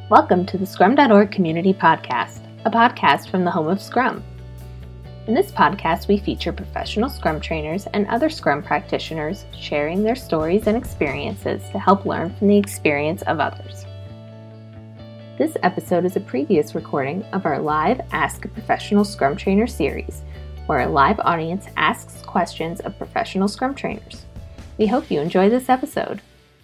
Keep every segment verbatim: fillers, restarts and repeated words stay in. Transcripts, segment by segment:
Welcome to the Scrum dot org Community Podcast, a podcast from the home of Scrum. In this podcast, we feature professional Scrum trainers and other Scrum practitioners sharing their stories and experiences to help learn from the experience of others. This episode is a previous recording of our live Ask a Professional Scrum Trainer series, where a live audience asks questions of professional Scrum trainers. We hope you enjoy this episode.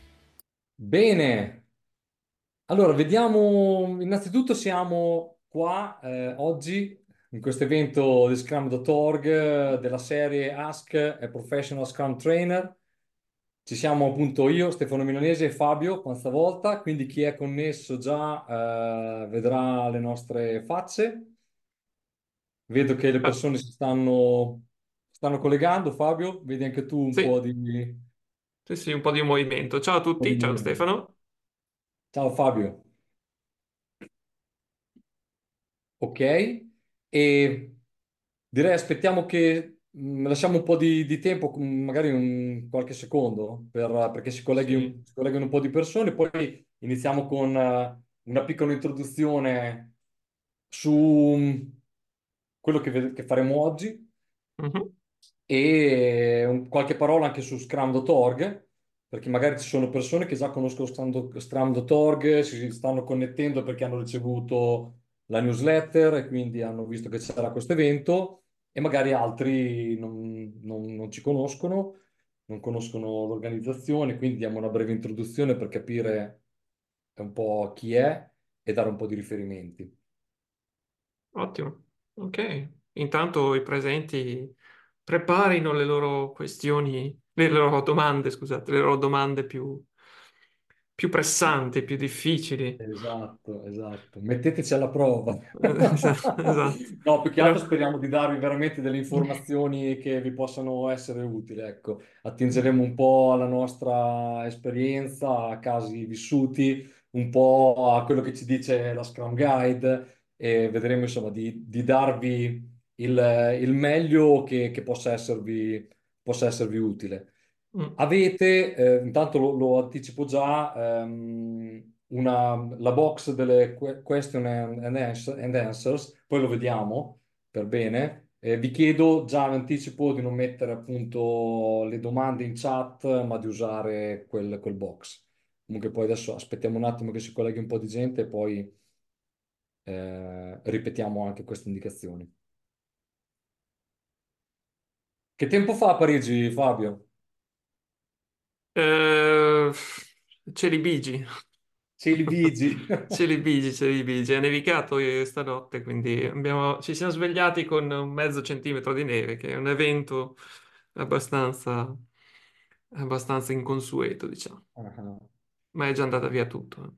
Bene, allora vediamo, innanzitutto siamo qua eh, oggi in questo evento di Scrum dot org eh, della serie Ask a Professional Scrum Trainer. Ci siamo appunto io, Stefano Milanese e Fabio questa volta, quindi chi è connesso già eh, vedrà le nostre facce. Vedo che le Ah, persone si stanno, stanno collegando. Fabio, vedi anche tu un po' sì, di, un sì, sì, un po' di movimento. Ciao a po' di tutti, ciao movimento. Stefano. Ciao Fabio. Ok, e direi aspettiamo che mh, lasciamo un po' di, di tempo, mh, magari un, qualche secondo, per- perché si colleghi Sì. un, si colleghino un po' di persone, poi iniziamo con eh, una piccola introduzione su mh, quello che, ve- che faremo oggi Mhm. e un- qualche parola anche su scrum dot org, perché magari ci sono persone che già conoscono scrum dot org, si stanno connettendo perché hanno ricevuto la newsletter e quindi hanno visto che c'era questo evento e magari altri non, non- non ci conoscono, non conoscono l'organizzazione, quindi diamo una breve introduzione per capire un po' chi è e dare un po' di riferimenti. Ottimo. Ok. Intanto i presenti preparino le loro questioni, le loro domande, scusate, le loro domande più, più pressanti, più difficili. Esatto, esatto. Metteteci alla prova. Esatto, esatto. No, più che altro Però- speriamo di darvi veramente delle informazioni che vi possano essere utili. Ecco, attingeremo un po' alla nostra esperienza, a casi vissuti, un po' a quello che ci dice la Scrum Guide e vedremo insomma di, di darvi il, il meglio che, che possa esservi, possa esservi utile. Mm, Avete, eh, intanto lo, lo anticipo già, ehm, una, la box delle que- question and, and ans- and answers, poi lo vediamo per bene. Eh, vi chiedo già in anticipo di non mettere appunto le domande in chat, ma di usare quel, quel box. Comunque poi adesso aspettiamo un attimo che si colleghi un po' di gente e poi eh, ripetiamo anche queste indicazioni. Che tempo fa a Parigi, Fabio? Eh, Cieli bigi. Cieli bigi. Cieli bigi, cieli bigi. È nevicato eh, stanotte, quindi abbiamo- ci siamo svegliati con un mezzo centimetro di neve, che è un evento abbastanza, abbastanza inconsueto, diciamo. Ah. Ma è già andata via tutto.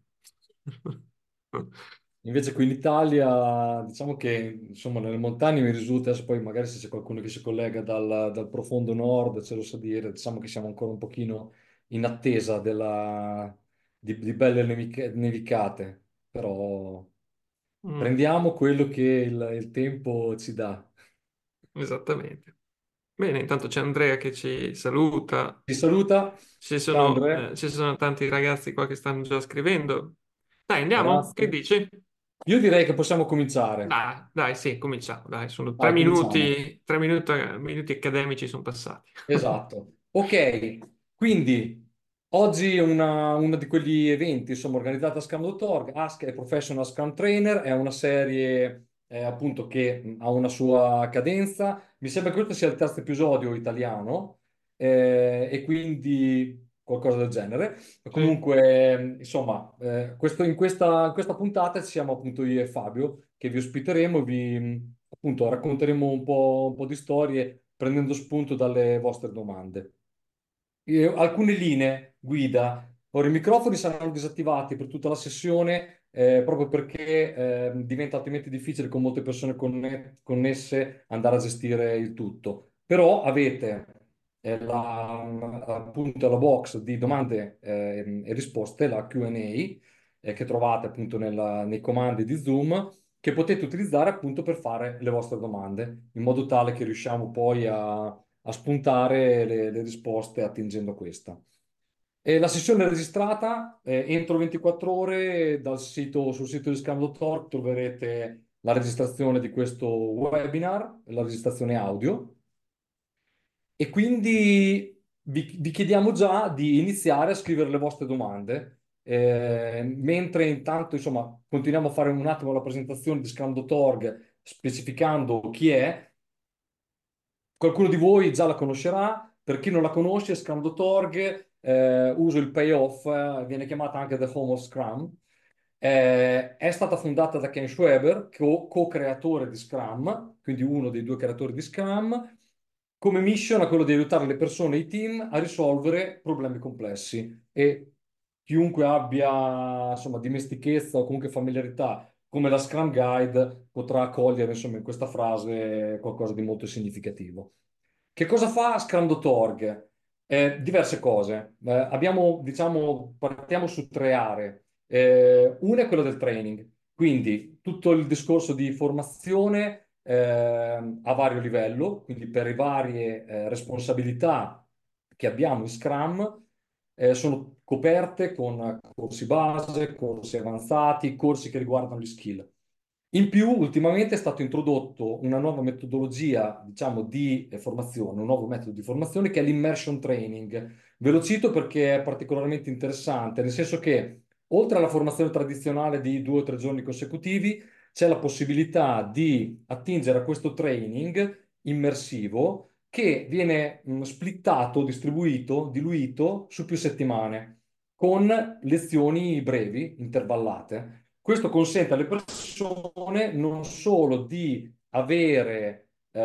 eh. Invece qui in Italia, diciamo che insomma nelle montagne mi risulta, adesso poi magari se c'è qualcuno che si collega dal, dal profondo nord, ce lo sa dire, diciamo che siamo ancora un pochino in attesa della- di, di belle neviche- nevicate, però Mm, prendiamo quello che il, il tempo ci dà. esattamente. Bene, intanto c'è Andrea che ci saluta. Ti saluta, Ci ciao sono, Andrea, eh, ci sono tanti ragazzi qua che stanno già scrivendo. Dai, andiamo? Che grazie. dici? Io direi che possiamo cominciare. Dai, dai, sì, cominciamo. Dai, sono tre Dai, cominciamo. minuti, tre minuti, minuti accademici sono passati. Esatto. Ok, quindi oggi è una, uno di quegli eventi, insomma, organizzata a Scrum dot org, Ask a Professional Scrum Trainer, è una serie eh, appunto che mh, ha una sua cadenza. Mi sembra che questo sia il terzo episodio italiano eh, e quindi qualcosa del genere. Sì. Comunque, mh, insomma, eh, questo- in questa, in questa puntata ci siamo appunto io e Fabio che vi ospiteremo, vi mh, appunto racconteremo un po', un po' di storie prendendo spunto dalle vostre domande. E alcune linee guida. Ora, i microfoni saranno disattivati per tutta la sessione eh, proprio perché eh, diventa altrimenti difficile con molte persone conne- connesse andare a gestire il tutto. Però avete eh, la, appunto la box di domande eh, e risposte, la Q and A, eh, che trovate appunto nella- nei comandi di Zoom, che potete utilizzare appunto per fare le vostre domande, in modo tale che riusciamo poi a a spuntare le, le risposte attingendo a questa. E la sessione è registrata, eh, entro ventiquattro ore dal sito, sul sito di scrum punto org troverete la registrazione di questo webinar, la registrazione audio. E quindi vi, vi chiediamo già di iniziare a scrivere le vostre domande, eh, mentre intanto, insomma, continuiamo a fare un attimo la presentazione di scrum punto org specificando chi è. Qualcuno di voi già la conoscerà, per chi non la conosce, scrum punto org, eh, uso il payoff, eh, viene chiamata anche The Home of Scrum. Eh, è stata fondata da Ken Schwaber, co- co-creatore di Scrum, quindi uno dei due creatori di Scrum. Come mission ha quello di aiutare le persone e i team a risolvere problemi complessi e chiunque abbia insomma dimestichezza o comunque familiarità come la Scrum Guide potrà cogliere insomma in questa frase qualcosa di molto significativo. Che cosa fa scrum punto org? Eh, diverse cose. Eh, abbiamo, diciamo, partiamo su tre aree. Eh, una è quella del training, quindi tutto il discorso di formazione eh, a vario livello, quindi per le varie eh, responsabilità che abbiamo in Scrum, eh, sono coperte con corsi base, corsi avanzati, corsi che riguardano gli skill. In più, ultimamente è stato introdotto una nuova metodologia, diciamo, di eh, formazione, un nuovo metodo di formazione che è l'immersion training. Ve lo cito perché è particolarmente interessante, nel senso che oltre alla formazione tradizionale di due o tre giorni consecutivi, c'è la possibilità di attingere a questo training immersivo che viene mh, splittato, distribuito, diluito su più settimane, con lezioni brevi, intervallate. Questo consente alle persone non solo di avere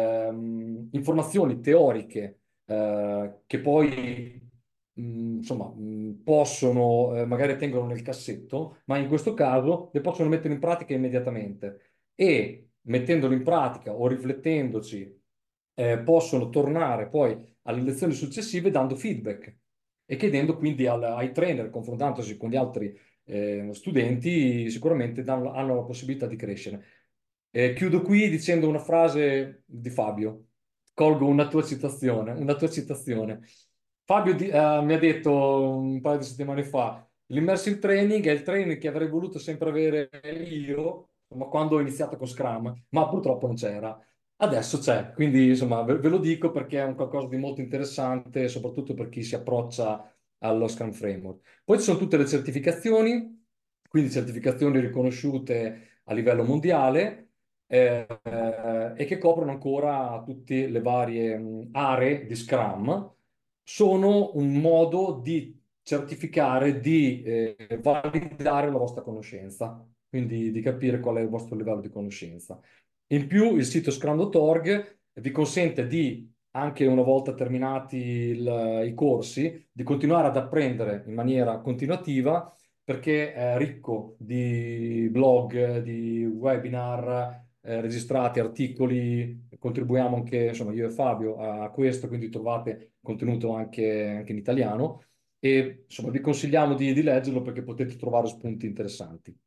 ehm, informazioni teoriche eh, che poi mh, insomma, mh, possono, eh, magari tengono nel cassetto, ma in questo caso le possono mettere in pratica immediatamente e mettendolo in pratica o riflettendoci eh, possono tornare poi alle lezioni successive dando feedback e chiedendo quindi al- ai trainer, confrontandosi con gli altri eh, studenti, sicuramente danno- hanno la possibilità di crescere. Eh, chiudo qui dicendo una frase di Fabio. Colgo una tua citazione, una tua citazione. Fabio di- eh, mi ha detto un paio di settimane fa, l'immersive training è il training che avrei voluto sempre avere io, ma quando ho iniziato con Scrum, ma purtroppo non c'era. Adesso c'è, quindi insomma ve, ve lo dico perché è un qualcosa di molto interessante, soprattutto per chi si approccia allo Scrum Framework. Poi ci sono tutte le certificazioni, quindi certificazioni riconosciute a livello mondiale eh, eh, e che coprono ancora tutte le varie mh, aree di Scrum. Sono un modo di certificare, di eh, validare la vostra conoscenza, quindi di capire qual è il vostro livello di conoscenza. In più, il sito scrum punto org vi consente di, anche una volta terminati il- i corsi, di continuare ad apprendere in maniera continuativa perché è ricco di blog, di webinar eh, registrati, articoli, contribuiamo anche, insomma, io e Fabio a questo, quindi trovate contenuto anche, anche in italiano e insomma vi consigliamo di, di leggerlo perché potete trovare spunti interessanti.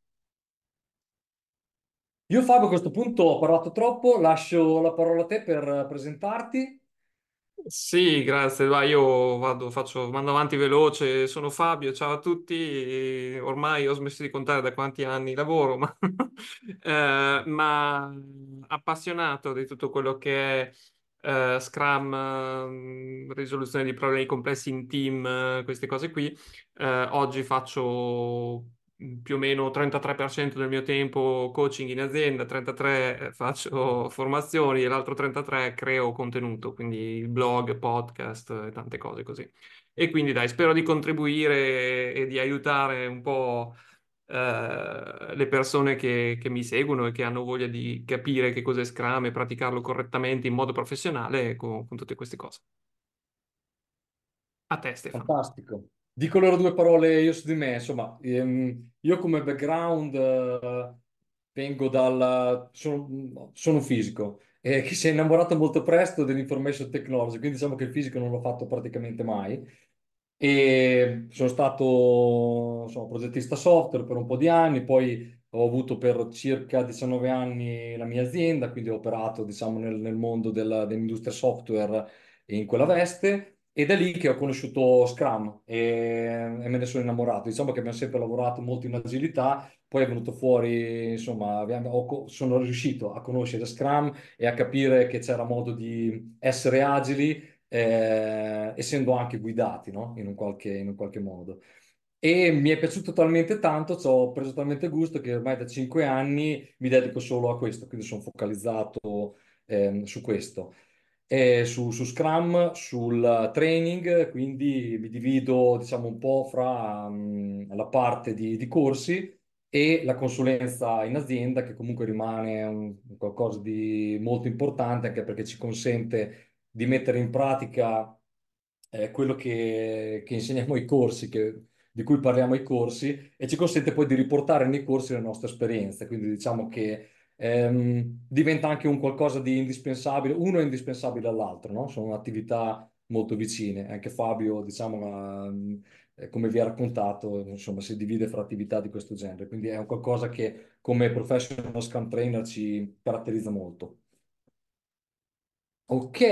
Io Fabio a questo punto ho parlato troppo, lascio la parola a te per presentarti. Sì, grazie. Va, io vado, faccio, mando avanti veloce. Sono Fabio, ciao a tutti. E ormai ho smesso di contare da quanti anni lavoro, ma, eh, ma appassionato di tutto quello che è eh, Scrum, eh, risoluzione di problemi complessi in team, eh, queste cose qui. Eh, oggi faccio più o meno trentatré per cento del mio tempo coaching in azienda, trentatré per cento faccio formazioni e l'altro trentatré per cento creo contenuto, quindi blog, podcast e tante cose così. E quindi dai, spero di contribuire e di aiutare un po' eh, le persone che, che mi seguono e che hanno voglia di capire che cos'è Scrum e praticarlo correttamente in modo professionale con, con tutte queste cose. A te, Stefano. Fantastico. Dico loro due parole io su di me, insomma, ehm, io come background eh, vengo dal... sono, sono un fisico eh, che si è innamorato molto presto dell'information technology, quindi diciamo che il fisico non l'ho fatto praticamente mai. E sono stato insomma, progettista software per un po' di anni, poi ho avuto per circa diciannove anni la mia azienda, quindi ho operato diciamo, nel, nel mondo della- dell'industria software in quella veste. Ed è lì che ho conosciuto Scrum e, e me ne sono innamorato. Diciamo che abbiamo sempre lavorato molto in agilità, poi è venuto fuori, insomma, abbiamo- ho co- sono riuscito a conoscere Scrum e a capire che c'era modo di essere agili, eh, essendo anche guidati, no? In un qualche, in un qualche modo. E mi è piaciuto talmente tanto, ci ho preso talmente gusto che ormai da cinque anni mi dedico solo a questo, quindi sono focalizzato ehm, su questo. E su, su Scrum, sul training, quindi mi divido, diciamo, un po' fra mm, la parte di, di corsi e la consulenza in azienda, che comunque rimane un- qualcosa di molto importante, anche perché ci consente di mettere in pratica eh, quello che, che insegniamo ai corsi, che- di cui parliamo ai corsi, e ci consente poi di riportare nei corsi le nostre esperienze. Quindi diciamo che ehm, diventa anche un qualcosa di indispensabile, uno è indispensabile all'altro, no? Sono attività molto vicine. Anche Fabio, diciamo, ehm, eh, come vi ha raccontato, insomma, si divide fra attività di questo genere. Quindi è un qualcosa che come professional Scrum Trainer ci caratterizza molto. Ok,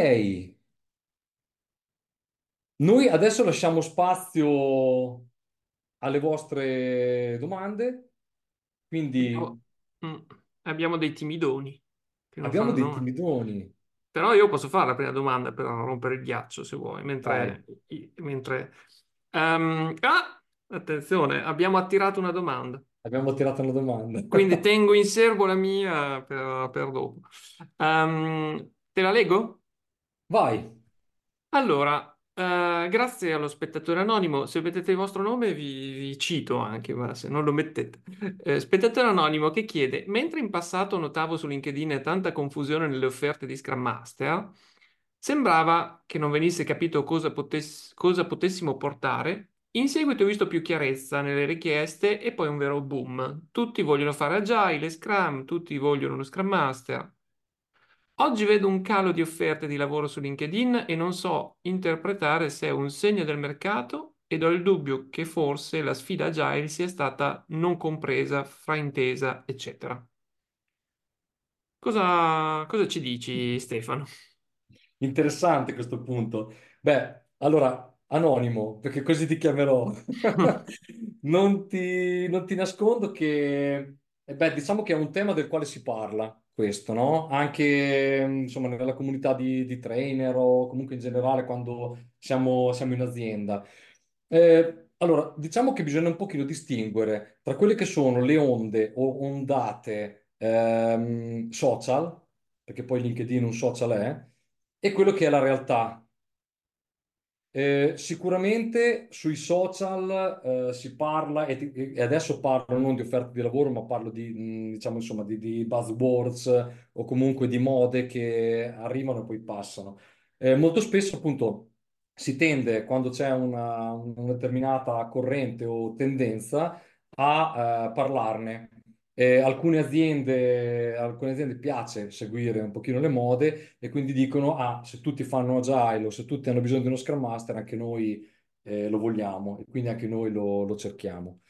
noi adesso lasciamo spazio alle vostre domande, Abbiamo, quindi mm, abbiamo dei timidoni che non abbiamo fanno dei domande. timidoni. Però io posso fare la prima domanda per rompere il ghiaccio, se vuoi, Vai, mentre... mentre... Ehm, ah, attenzione, abbiamo attirato una domanda. abbiamo tirato una domanda. Quindi tengo in serbo la mia per, per dopo. Ehm, te la leggo? Vai, Allora, eh, grazie allo spettatore anonimo, se mettete il vostro nome vi, vi cito anche, ma se non lo mettete. Eh, spettatore anonimo che chiede, mentre in passato notavo su LinkedIn tanta confusione nelle offerte di Scrum Master, sembrava che non venisse capito cosa, potess- cosa potessimo portare. In seguito ho visto più chiarezza nelle richieste e poi un vero boom. Tutti vogliono fare Agile, Scrum, tutti vogliono uno Scrum Master. Oggi vedo un calo di offerte di lavoro su LinkedIn e non so interpretare se è un segno del mercato ed ho il dubbio che forse la sfida Agile sia stata non compresa, fraintesa, eccetera. Cosa, cosa ci dici, Stefano? interessante questo punto. Beh, allora, anonimo, perché così ti chiamerò. Non ti, non ti nascondo che, eh beh, diciamo che è un tema del quale si parla, questo, no? Anche, insomma, nella comunità di, di trainer o comunque in generale quando siamo, siamo in azienda. Eh, allora, diciamo che bisogna un pochino distinguere tra quelle che sono le onde o ondate ehm, social, perché poi LinkedIn un social è, e quello che è la realtà. Eh, sicuramente sui social eh, si parla, e, ti- e adesso parlo non di offerte di lavoro, ma parlo di, mh, diciamo, insomma, di, di buzzwords eh, o comunque di mode che arrivano e poi passano. Eh, molto spesso, appunto, si tende, quando c'è una, una determinata corrente o tendenza, a eh, parlarne. Eh, alcune aziende, alcune aziende piace seguire un pochino le mode e quindi dicono, ah, se tutti fanno Agile o se tutti hanno bisogno di uno Scrum Master, anche noi eh, lo vogliamo e quindi anche noi lo, lo cerchiamo.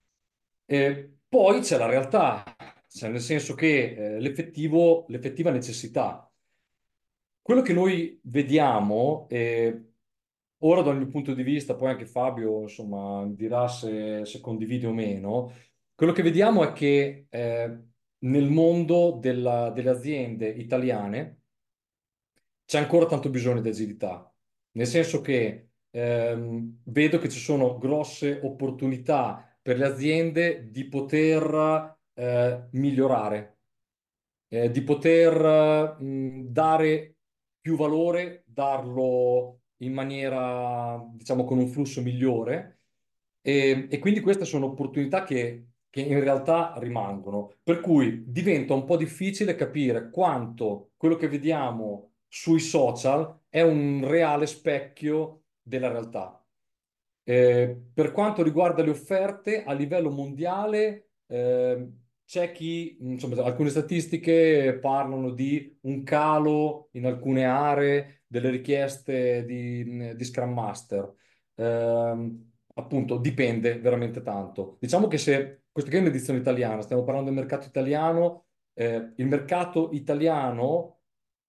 E poi c'è la realtà, cioè nel senso che eh, l'effettivo, l'effettiva necessità. Quello che noi vediamo, eh, ora dal mio punto di vista, poi anche Fabio, insomma, mi dirà se, se condivide o meno, quello che vediamo è che eh, nel mondo della- delle aziende italiane c'è ancora tanto bisogno di agilità, nel senso che ehm, vedo che ci sono grosse opportunità per le aziende di poter eh, migliorare, eh, di poter mh, dare più valore, darlo in maniera, diciamo, con un flusso migliore. E, e quindi queste sono opportunità che, che in realtà rimangono, per cui diventa un po' difficile capire quanto quello che vediamo sui social è un reale specchio della realtà. Eh, per quanto riguarda le offerte a livello mondiale, eh, c'è chi, insomma, alcune statistiche parlano di un calo in alcune aree delle richieste di, di Scrum Master. Ehm, appunto, dipende veramente tanto. Diciamo che se, questa qui è un'edizione italiana, stiamo parlando del mercato italiano, eh, il mercato italiano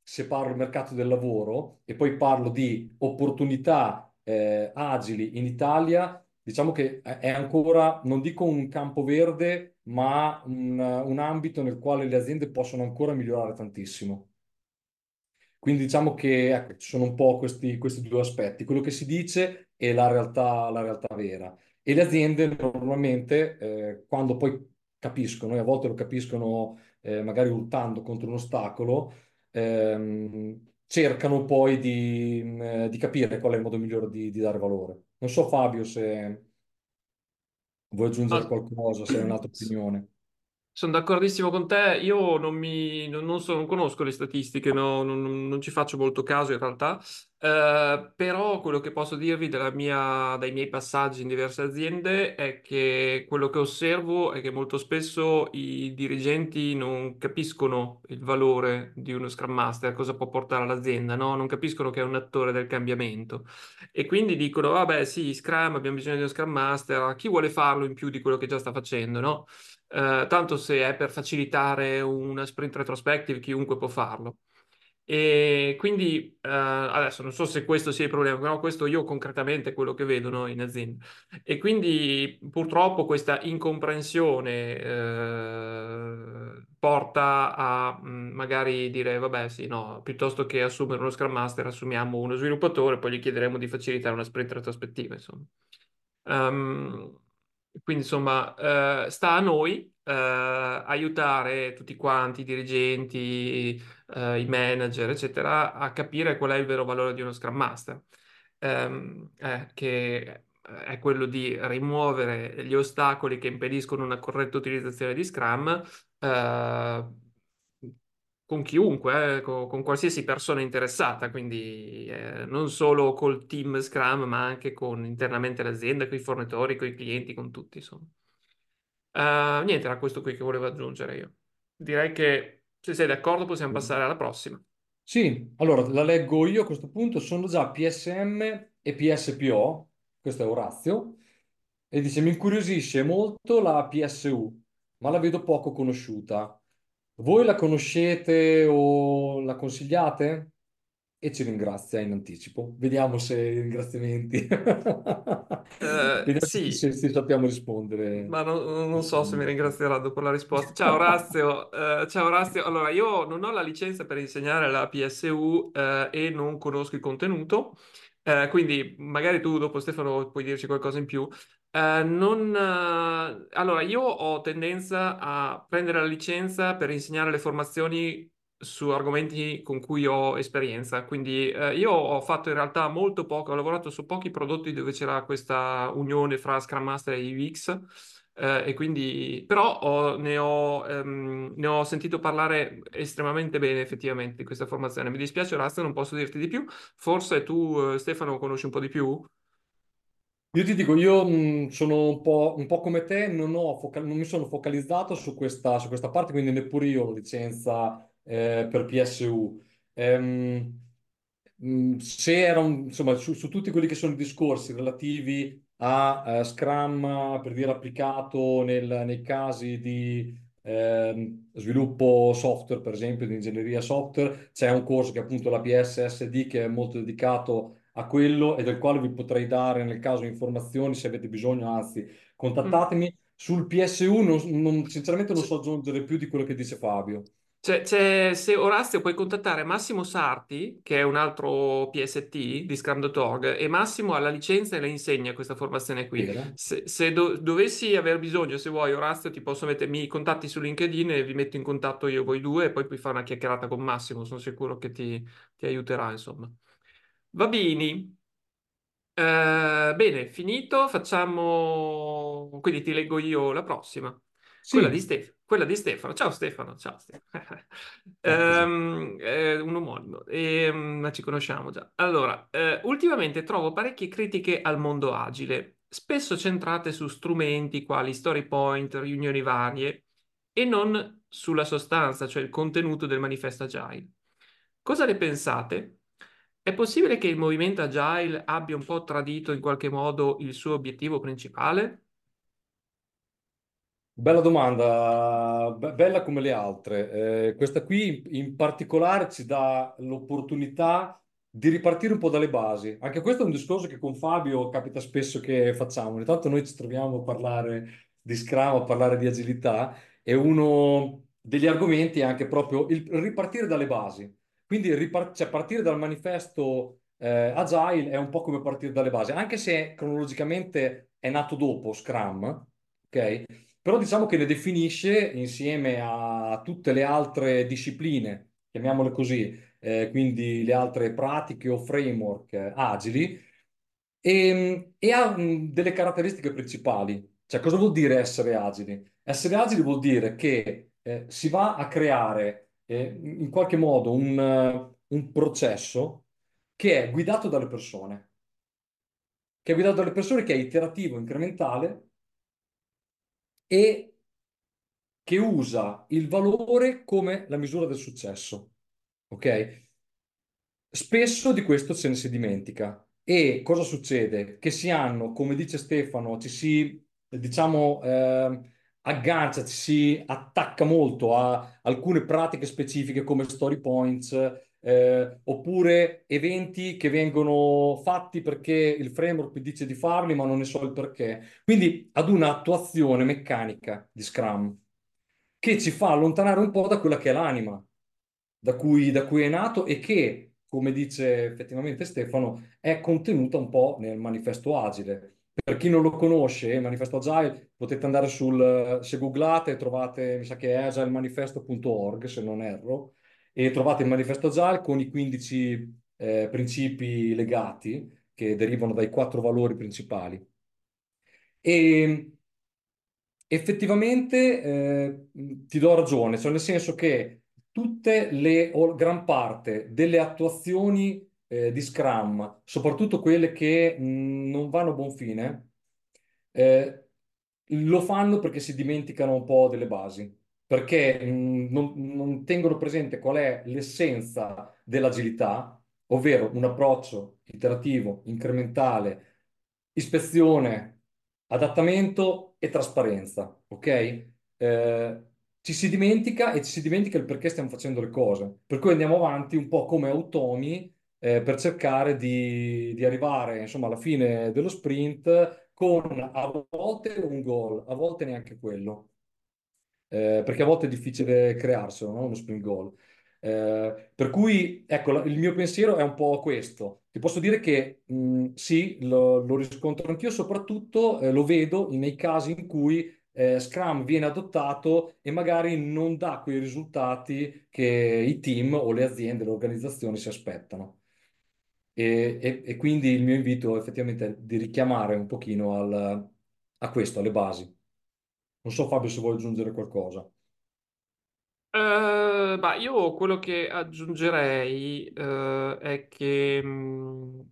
se parlo del mercato del lavoro e poi parlo di opportunità eh, agili in Italia, diciamo che è è ancora, non dico un campo verde, ma un, un ambito nel quale le aziende possono ancora migliorare tantissimo. Quindi diciamo che ecco, ci sono un po' questi, questi due aspetti, quello che si dice e la realtà, la realtà vera. E le aziende normalmente, eh, quando poi capiscono, e a volte lo capiscono eh, magari urtando contro un ostacolo, ehm, cercano poi di, mh, di capire qual è il modo migliore di, di dare valore. Non so Fabio se vuoi aggiungere Ah, qualcosa, se hai un'altra opinione. sono d'accordissimo con te, io non, mi, non, non so- non conosco le statistiche, no, non, non- non ci faccio molto caso in realtà. Eh, però quello che posso dirvi dalla mia- dai miei passaggi in diverse aziende è che quello che osservo è che molto spesso i dirigenti non capiscono il valore di uno Scrum Master, cosa può portare all'azienda, no? Non capiscono che è un attore del cambiamento e quindi dicono, vabbè sì, Scrum, abbiamo bisogno di uno Scrum Master, chi vuole farlo in più di quello che già sta facendo, no? Eh, tanto se è per facilitare una sprint retrospective, chiunque può farlo. E quindi eh, adesso non so se questo sia il problema, però questo io concretamente è quello che vedo, no, in azienda. E quindi purtroppo questa incomprensione eh, porta a mh, magari dire, vabbè, sì, no, piuttosto che assumere uno Scrum Master, assumiamo uno sviluppatore, poi gli chiederemo di facilitare una sprint retrospettiva, insomma. Ehm, quindi insomma, eh, sta a noi eh, aiutare tutti quanti, i dirigenti, eh, i manager, eccetera, a capire qual è il vero valore di uno Scrum Master, Ehm, eh, che è quello di rimuovere gli ostacoli che impediscono una corretta utilizzazione di Scrum, eh, con chiunque, eh, co- con, qualsiasi persona interessata, quindi eh, non solo col team Scrum, ma anche con internamente l'azienda, con i fornitori, con i clienti, con tutti, insomma. Eh, niente, era questo qui che volevo aggiungere io. Direi che se sei d'accordo possiamo passare alla prossima. Sì, allora la leggo io a questo punto, sono già P S M e P S P O, questo è Orazio, e dice mi incuriosisce molto la P S U, ma la vedo poco conosciuta. Voi la conoscete o la consigliate? E ci ringrazia in anticipo. Vediamo se i ringraziamenti. Eh, Vediamo se, sì, se- se sappiamo rispondere. ma non, non so se mi ringrazierà dopo la risposta. Ciao Orazio, eh, ciao Orazio. Allora, io non ho la licenza per insegnare la P S U eh, e non conosco il contenuto, eh, quindi magari tu dopo Stefano puoi dirci qualcosa in più. Eh, non, eh, allora, io ho tendenza a prendere la licenza per insegnare le formazioni su argomenti con cui ho esperienza, quindi eh, io ho fatto in realtà molto poco, ho lavorato su pochi prodotti dove c'era questa unione fra Scrum Master e U X. Eh, e quindi, però ho- ne ho, ehm, ne ho sentito parlare estremamente bene effettivamente di questa formazione. Mi dispiace, Orazio, non posso dirti di più. Forse tu, eh, Stefano, conosci un po' di più? Io ti dico, io mh, sono un po', un po' come te, non ho foca- non mi sono focalizzato su questa, su questa parte, quindi neppure io ho licenza eh, per P S U. Ehm, mh, se era un- insomma, su, su tutti quelli che sono i discorsi relativi a eh, Scrum, per dire applicato nel- nei casi di ehm, sviluppo software, per esempio, di ingegneria software, c'è un corso che è appunto la P S S D che è molto dedicato a quello e del quale vi potrei dare nel caso informazioni se avete bisogno, anzi, Mm. contattatemi. Sul P S U non- non- sinceramente non C'è- so aggiungere più di quello che dice Fabio. c'è- c'è- se Orazio puoi contattare Massimo Sarti, che è un altro P S T di Scrum punto org, e Massimo ha la licenza e la insegna questa formazione qui. Bene. Se, se do- dovessi aver bisogno, se vuoi, Orazio, ti posso mettermi i contatti su LinkedIn e vi metto in contatto io voi due e poi puoi fare una chiacchierata con Massimo, sono sicuro che ti, ti aiuterà, insomma. Va bene. Eh, bene, finito, facciamo... Quindi ti leggo io la prossima. Quella di, Sì, Stef- quella di Stefano. Ciao Stefano, ciao Stefano. ciao tesoro. Ehm, è un omonimo, Ehm, ma ci conosciamo già. Allora, eh, ultimamente trovo parecchie critiche al mondo agile, spesso centrate su strumenti quali story point, riunioni varie, e non sulla sostanza, cioè il contenuto del manifesto Agile. Cosa ne pensate? È possibile che il movimento Agile abbia un po' tradito in qualche modo il suo obiettivo principale? Bella domanda, be- bella come le altre. Eh, questa qui in in particolare ci dà l'opportunità di ripartire un po' dalle basi. Anche questo è un discorso che con Fabio capita spesso che facciamo. Ogni tanto noi ci troviamo a parlare di Scrum, a parlare di agilità e uno degli argomenti è anche proprio il ripartire dalle basi. Quindi ripar- cioè, partire dal manifesto eh, Agile è un po' come partire dalle basi, anche se cronologicamente è nato dopo Scrum, ok? Però diciamo che ne definisce insieme a tutte le altre discipline, chiamiamole così, eh, quindi le altre pratiche o framework eh, agili, e, e ha mh, delle caratteristiche principali. Cioè, cosa vuol dire essere agili? Essere agili vuol dire che eh, si va a creare eh, in qualche modo un, eh, un processo che è guidato dalle persone, che è guidato dalle persone, che è iterativo, incrementale e che usa il valore come la misura del successo. Ok? Spesso di questo se ne si dimentica. E cosa succede? Che si hanno, come dice Stefano, ci si, diciamo, eh, aggancia, ci si attacca molto a alcune pratiche specifiche come story points, eh, oppure eventi che vengono fatti perché il framework mi dice di farli, ma non ne so il perché. Quindi ad un'attuazione meccanica di Scrum che ci fa allontanare un po' da quella che è l'anima da cui, da cui è nato e che, come dice effettivamente Stefano, è contenuta un po' nel manifesto Agile. Per chi non lo conosce, il manifesto Agile, potete andare sul, se googlate, trovate, mi sa che è agilemanifesto punto org, se non erro, e trovate il manifesto Agile con i quindici eh, principi legati che derivano dai quattro valori principali. E effettivamente eh, ti do ragione, cioè nel senso che tutte le, o gran parte delle attuazioni eh, di Scrum, soprattutto quelle che mh, non vanno a buon fine, eh, lo fanno perché si dimenticano un po' delle basi, perché mh, non, non tengono presente qual è l'essenza dell'agilità, ovvero un approccio iterativo, incrementale, ispezione, adattamento e trasparenza, ok? Eh, ci si dimentica e ci si dimentica il perché stiamo facendo le cose, per cui andiamo avanti un po' come automi eh, per cercare di, di arrivare, insomma, alla fine dello sprint con a volte un goal, a volte neanche quello. Eh, perché a volte è difficile crearselo, no? Uno sprint goal. Eh, per cui, ecco, la- il mio pensiero è un po' questo. Ti posso dire che mh, sì, lo, lo riscontro anch'io, soprattutto eh, lo vedo nei casi in cui eh, Scrum viene adottato e magari non dà quei risultati che i team o le aziende, le organizzazioni si aspettano. E, e- e quindi il mio invito effettivamente è di richiamare un pochino al- a questo, alle basi. Non so Fabio se vuoi aggiungere qualcosa. Eh, bah, io quello che aggiungerei eh, è che mh,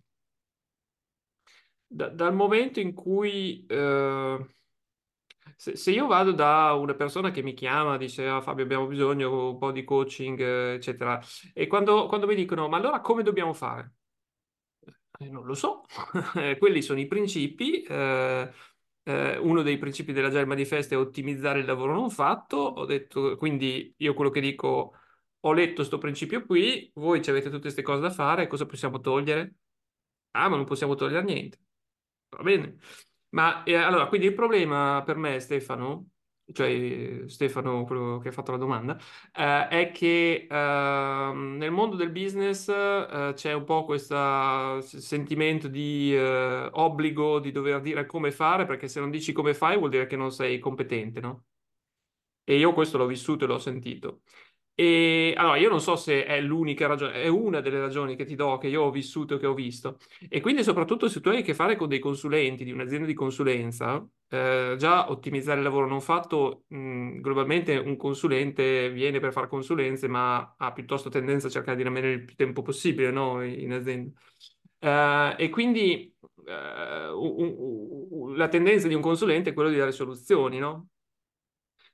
da- dal momento in cui eh, se, se io vado da una persona che mi chiama, dice "Ah, Fabio abbiamo bisogno un po' di coaching, eh, eccetera", e quando, quando mi dicono ma allora come dobbiamo fare? Eh, non lo so. Eh, quelli sono i principi. eh, eh, uno dei principi dell'Agile Manifesto è ottimizzare il lavoro non fatto. Ho detto, quindi io quello che dico, ho letto questo principio qui, voi ci avete tutte queste cose da fare, cosa possiamo togliere? Ah, ma non possiamo togliere niente. Va bene. Ma eh, allora, quindi il problema per me, Stefano, cioè eh, Stefano, quello che ha fatto la domanda, eh, è che ehm, nel mondo del business eh, c'è un po' questo sentimento di eh, obbligo di dover dire come fare, perché se non dici come fai vuol dire che non sei competente, no? E io questo l'ho vissuto e l'ho sentito. E allora io non so se è l'unica ragione, è una delle ragioni che ti do, che io ho vissuto e che ho visto. E quindi, soprattutto, se tu hai a che fare con dei consulenti di un'azienda di consulenza, eh, già ottimizzare il lavoro non fatto, mh, globalmente un consulente viene per fare consulenze, ma ha piuttosto tendenza a cercare di rimanere il più tempo possibile, no, in azienda. Eh, e quindi eh, un- un- un- la tendenza di un consulente è quella di dare soluzioni, no?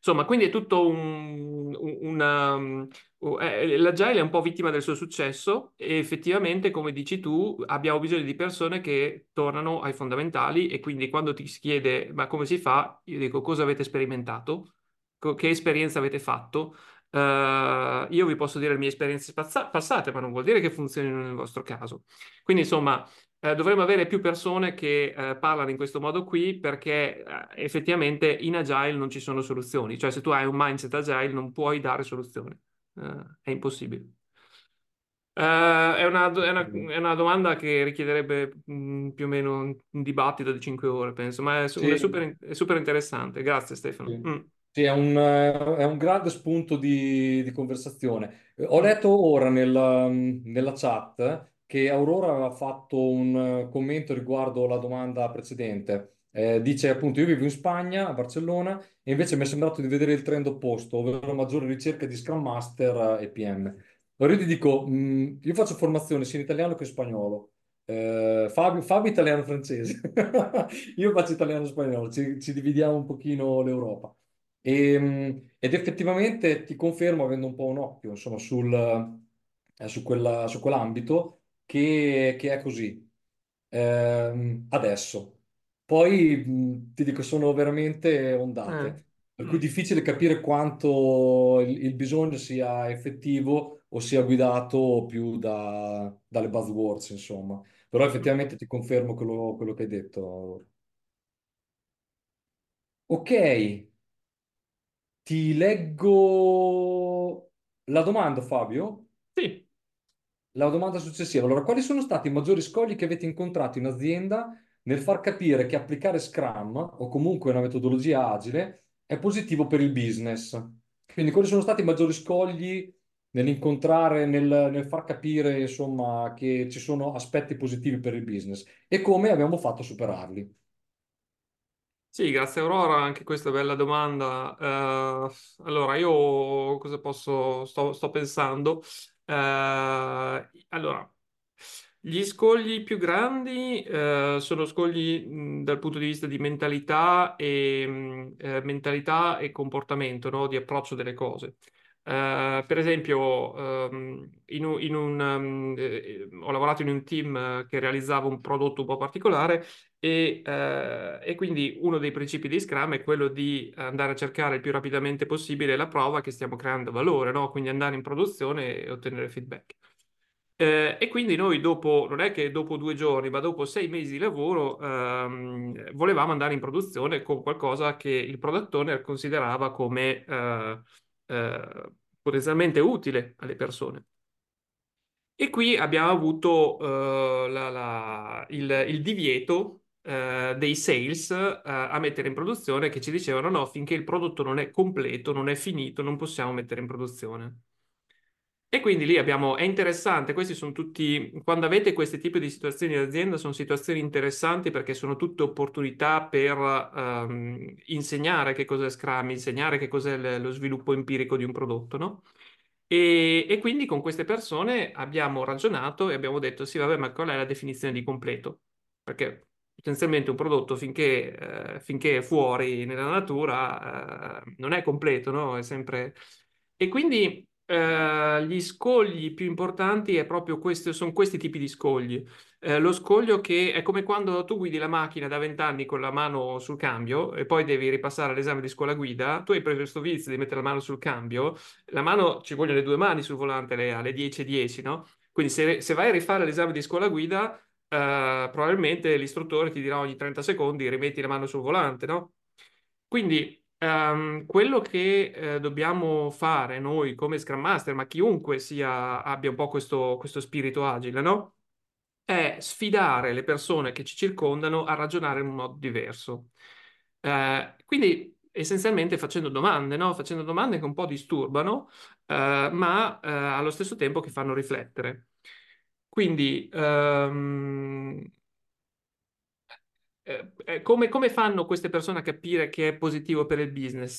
Insomma, quindi è tutto un, un- una, um, eh, l'Agile è un po' vittima del suo successo e effettivamente, come dici tu, abbiamo bisogno di persone che tornano ai fondamentali e quindi quando ti si chiede ma come si fa, io dico cosa avete sperimentato, Co- che esperienza avete fatto. Eh, io vi posso dire le mie esperienze spazza- passate, ma non vuol dire che funzionino nel vostro caso. Quindi, insomma, eh, dovremmo avere più persone che eh, parlano in questo modo qui perché eh, effettivamente in Agile non ci sono soluzioni. Cioè, se tu hai un mindset Agile non puoi dare soluzioni. Eh, è impossibile. Eh, è una, è una- è una domanda che richiederebbe mh, più o meno un, un dibattito di cinque ore, penso, ma è, su- è Sì, super, è super interessante. Grazie, Stefano. sì. Mm. Sì, è un, eh, è un grande spunto di, di conversazione. Eh, Ho Mm. letto ora nella, nella chat che Aurora aveva fatto un eh, commento riguardo la domanda precedente. Eh, dice appunto: io vivo in Spagna, a Barcellona, e invece mi è sembrato di vedere il trend opposto, ovvero maggiore ricerca di Scrum Master e P M. Allora io ti dico, mh, io faccio formazione sia in italiano che in spagnolo. Eh, Fabio, Fabio italiano-francese. Io faccio italiano-spagnolo, ci, ci dividiamo un pochino l'Europa. E, mh, ed effettivamente ti confermo, avendo un po' un occhio, insomma, sul, eh, su quella- su quell'ambito, che, che è così. Ehm, adesso. Poi mh, ti dico, sono veramente Eh, ondate, per cui è mm, difficile capire quanto il, il bisogno sia effettivo o sia guidato più da- dalle buzzwords, insomma. Però mm. effettivamente ti confermo quello, quello che hai detto. Ok, ti leggo la domanda, Fabio. Sì. La domanda successiva. Allora, quali sono stati i maggiori scogli che avete incontrato in azienda nel far capire che applicare Scrum o comunque una metodologia agile è positivo per il business? Quindi, quali sono stati i maggiori scogli nell'incontrare, nel, nel far capire, insomma, che ci sono aspetti positivi per il business e come abbiamo fatto a superarli? Sì, grazie Aurora, anche questa è una bella domanda. Eh, allora, io cosa posso, sto, sto pensando? Eh, allora, gli scogli più grandi eh, sono scogli mh, dal punto di vista di mentalità e, mh, eh, mentalità e comportamento, no? Di approccio delle cose. Eh, per esempio, ehm, in un, in un, um, eh, ho lavorato in un team eh, che realizzava un prodotto un po' particolare e, eh, e quindi uno dei principi di Scrum è quello di andare a cercare il più rapidamente possibile la prova che stiamo creando valore, no? Quindi andare in produzione e ottenere feedback. Eh, e quindi noi dopo, non è che dopo due giorni, ma dopo sei mesi di lavoro, ehm, volevamo andare in produzione con qualcosa che il product owner considerava come eh, eh, potenzialmente utile alle persone. E qui abbiamo avuto eh, la- la- il, il divieto eh, dei sales eh, a mettere in produzione che ci dicevano no, finché il prodotto non è completo, non è finito, non possiamo mettere in produzione. E quindi lì abbiamo, è interessante, questi sono tutti, quando avete questi tipi di situazioni in azienda, sono situazioni interessanti perché sono tutte opportunità per ehm, insegnare che cos'è Scrum, insegnare che cos'è l- lo sviluppo empirico di un prodotto, no? E, e quindi con queste persone abbiamo ragionato e abbiamo detto, sì, vabbè, ma qual è la definizione di completo? Perché potenzialmente un prodotto finché, eh, finché è fuori nella natura, eh, non è completo, no? È sempre... E quindi eh, gli scogli più importanti è proprio questo, sono questi tipi di scogli. Eh, lo scoglio che è come quando tu guidi la macchina da venti anni con la mano sul cambio e poi devi ripassare l'esame di scuola guida, tu hai preso questo vizio di mettere la mano sul cambio, la mano ci vogliono le due mani sul volante le- alle dieci e dieci, no? Quindi se, se vai a rifare l'esame di scuola guida, eh, probabilmente l'istruttore ti dirà ogni trenta secondi rimetti la mano sul volante, no? Quindi ehm, quello che eh, dobbiamo fare noi come Scrum Master, ma chiunque sia, abbia un po' questo, questo spirito agile, no? È sfidare le persone che ci circondano a ragionare in un modo diverso. Eh, quindi essenzialmente facendo domande, no? Facendo domande che un po' disturbano, eh, ma eh, allo stesso tempo che fanno riflettere. Quindi, ehm, eh, eh, come, come fanno queste persone a capire che è positivo per il business?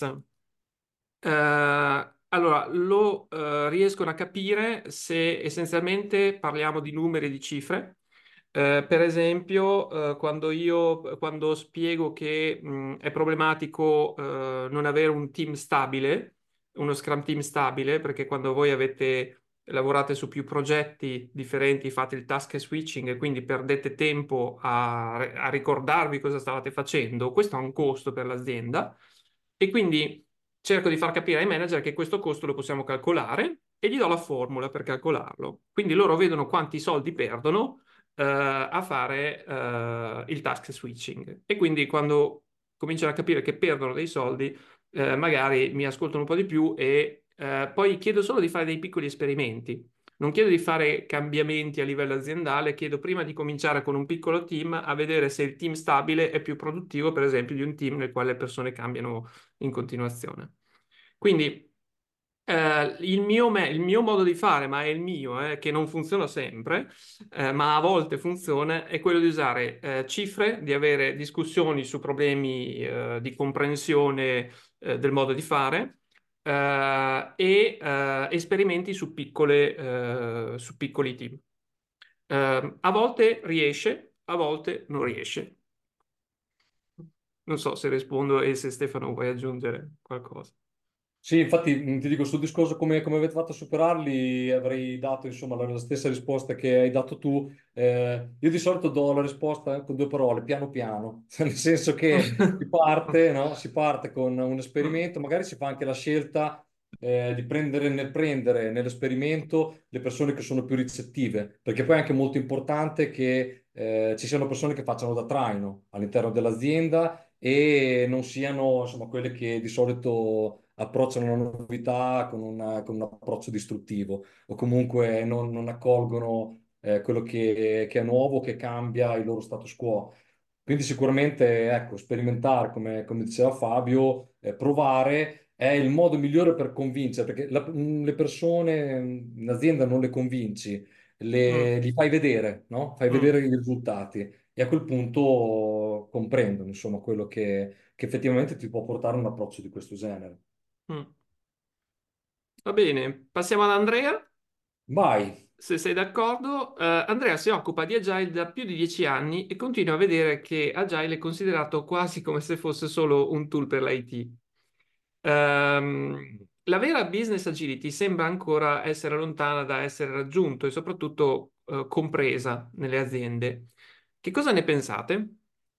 Eh, allora, lo eh, riescono a capire se essenzialmente parliamo di numeri e di cifre, Eh, per esempio, eh, quando io quando spiego che mh, è problematico eh, non avere un team stabile, uno Scrum team stabile, perché quando voi avete lavorate su più progetti differenti, fate il task switching e quindi perdete tempo a, a ricordarvi cosa stavate facendo, questo ha un costo per l'azienda e quindi cerco di far capire ai manager che questo costo lo possiamo calcolare e gli do la formula per calcolarlo. Quindi loro vedono quanti soldi perdono eh, a fare eh, il task switching. E quindi quando cominciano a capire che perdono dei soldi, eh, magari mi ascoltano un po' di più e eh, poi chiedo solo di fare dei piccoli esperimenti. Non chiedo di fare cambiamenti a livello aziendale, chiedo prima di cominciare con un piccolo team a vedere se il team stabile è più produttivo, per esempio, di un team nel quale le persone cambiano in continuazione. Quindi eh, il mio, me- il mio modo di fare, ma è il mio, eh, che non funziona sempre, eh, ma a volte funziona, è quello di usare eh, cifre, di avere discussioni su problemi eh, di comprensione eh, del modo di fare eh, e eh, esperimenti su piccole, eh, su piccoli team. Eh, a volte riesce, a volte non riesce. Non so se rispondo e se Stefano vuoi aggiungere qualcosa. Sì, infatti mh, ti dico sul discorso come, come avete fatto a superarli, avrei dato insomma la, la stessa risposta che hai dato tu. Eh, io di solito do la risposta con due parole, piano piano, nel senso che si parte, no? Si parte con un esperimento, magari si fa anche la scelta eh, di prendere nel prendere nell'esperimento le persone che sono più ricettive, perché poi è anche molto importante che eh, ci siano persone che facciano da traino all'interno dell'azienda e non siano insomma quelle che di solito approcciano una novità con, una- con un approccio distruttivo o comunque non, non accolgono eh, quello che, che è nuovo, che cambia il loro status quo. Quindi sicuramente, ecco, sperimentare, come, come diceva Fabio, eh, provare è il modo migliore per convincere, perché la- mh, le persone mh, in azienda non le convinci, Mm, le, li fai vedere, no? Fai vedere mm, i risultati e a quel punto comprendono, insomma, quello che, che effettivamente ti può portare a un approccio di questo genere. mm. Va bene, passiamo ad Andrea. Vai. Se sei d'accordo, eh, Andrea si occupa di Agile da più di dieci anni e continua a vedere che Agile è considerato quasi come se fosse solo un tool per l'I T. Ehm, la vera business agility sembra ancora essere lontana da essere raggiunto e soprattutto eh, compresa nelle aziende. Che cosa ne pensate?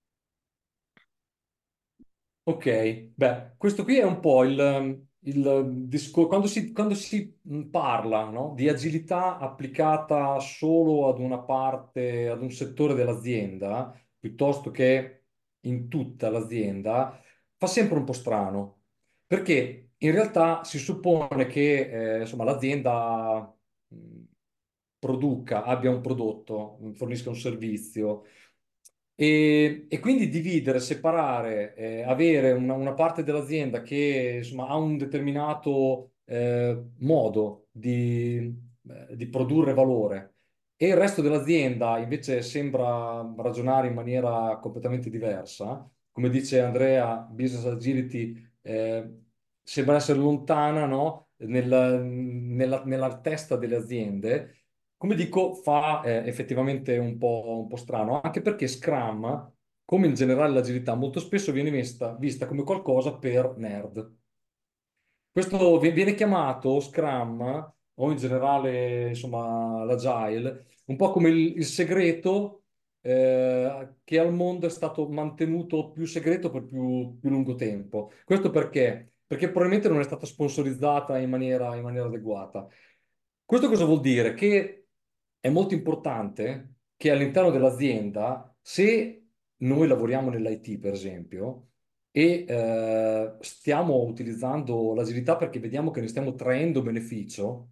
Ok, beh, questo qui è un po' il, il discorso, quando si, quando si mh, parla, no, di agilità applicata solo ad una parte, ad un settore dell'azienda, piuttosto che in tutta l'azienda, fa sempre un po' strano, perché in realtà si suppone che eh, insomma, l'azienda mh, produca, abbia un prodotto, mh, fornisca un servizio e, e quindi dividere, separare, eh, avere una, una parte dell'azienda che insomma, ha un determinato eh, modo di, eh, di produrre valore e il resto dell'azienda invece sembra ragionare in maniera completamente diversa. Come dice Andrea, business agility eh, sembra essere lontana, no? Nel- nella, nella testa delle aziende. Come dico, fa eh, effettivamente un po', un po' strano, anche perché Scrum, come in generale l'agilità, molto spesso viene vista, vista come qualcosa per nerd. Questo vi- viene chiamato Scrum, o in generale, insomma, l'Agile, un po' come il, il segreto eh, che al mondo è stato mantenuto più segreto per più, più lungo tempo. Questo perché? Perché probabilmente non è stata sponsorizzata in maniera, in maniera adeguata. Questo cosa vuol dire? Che è molto importante che all'interno dell'azienda, se noi lavoriamo nell'I T, per esempio, e eh, stiamo utilizzando l'agilità perché vediamo che ne stiamo traendo beneficio,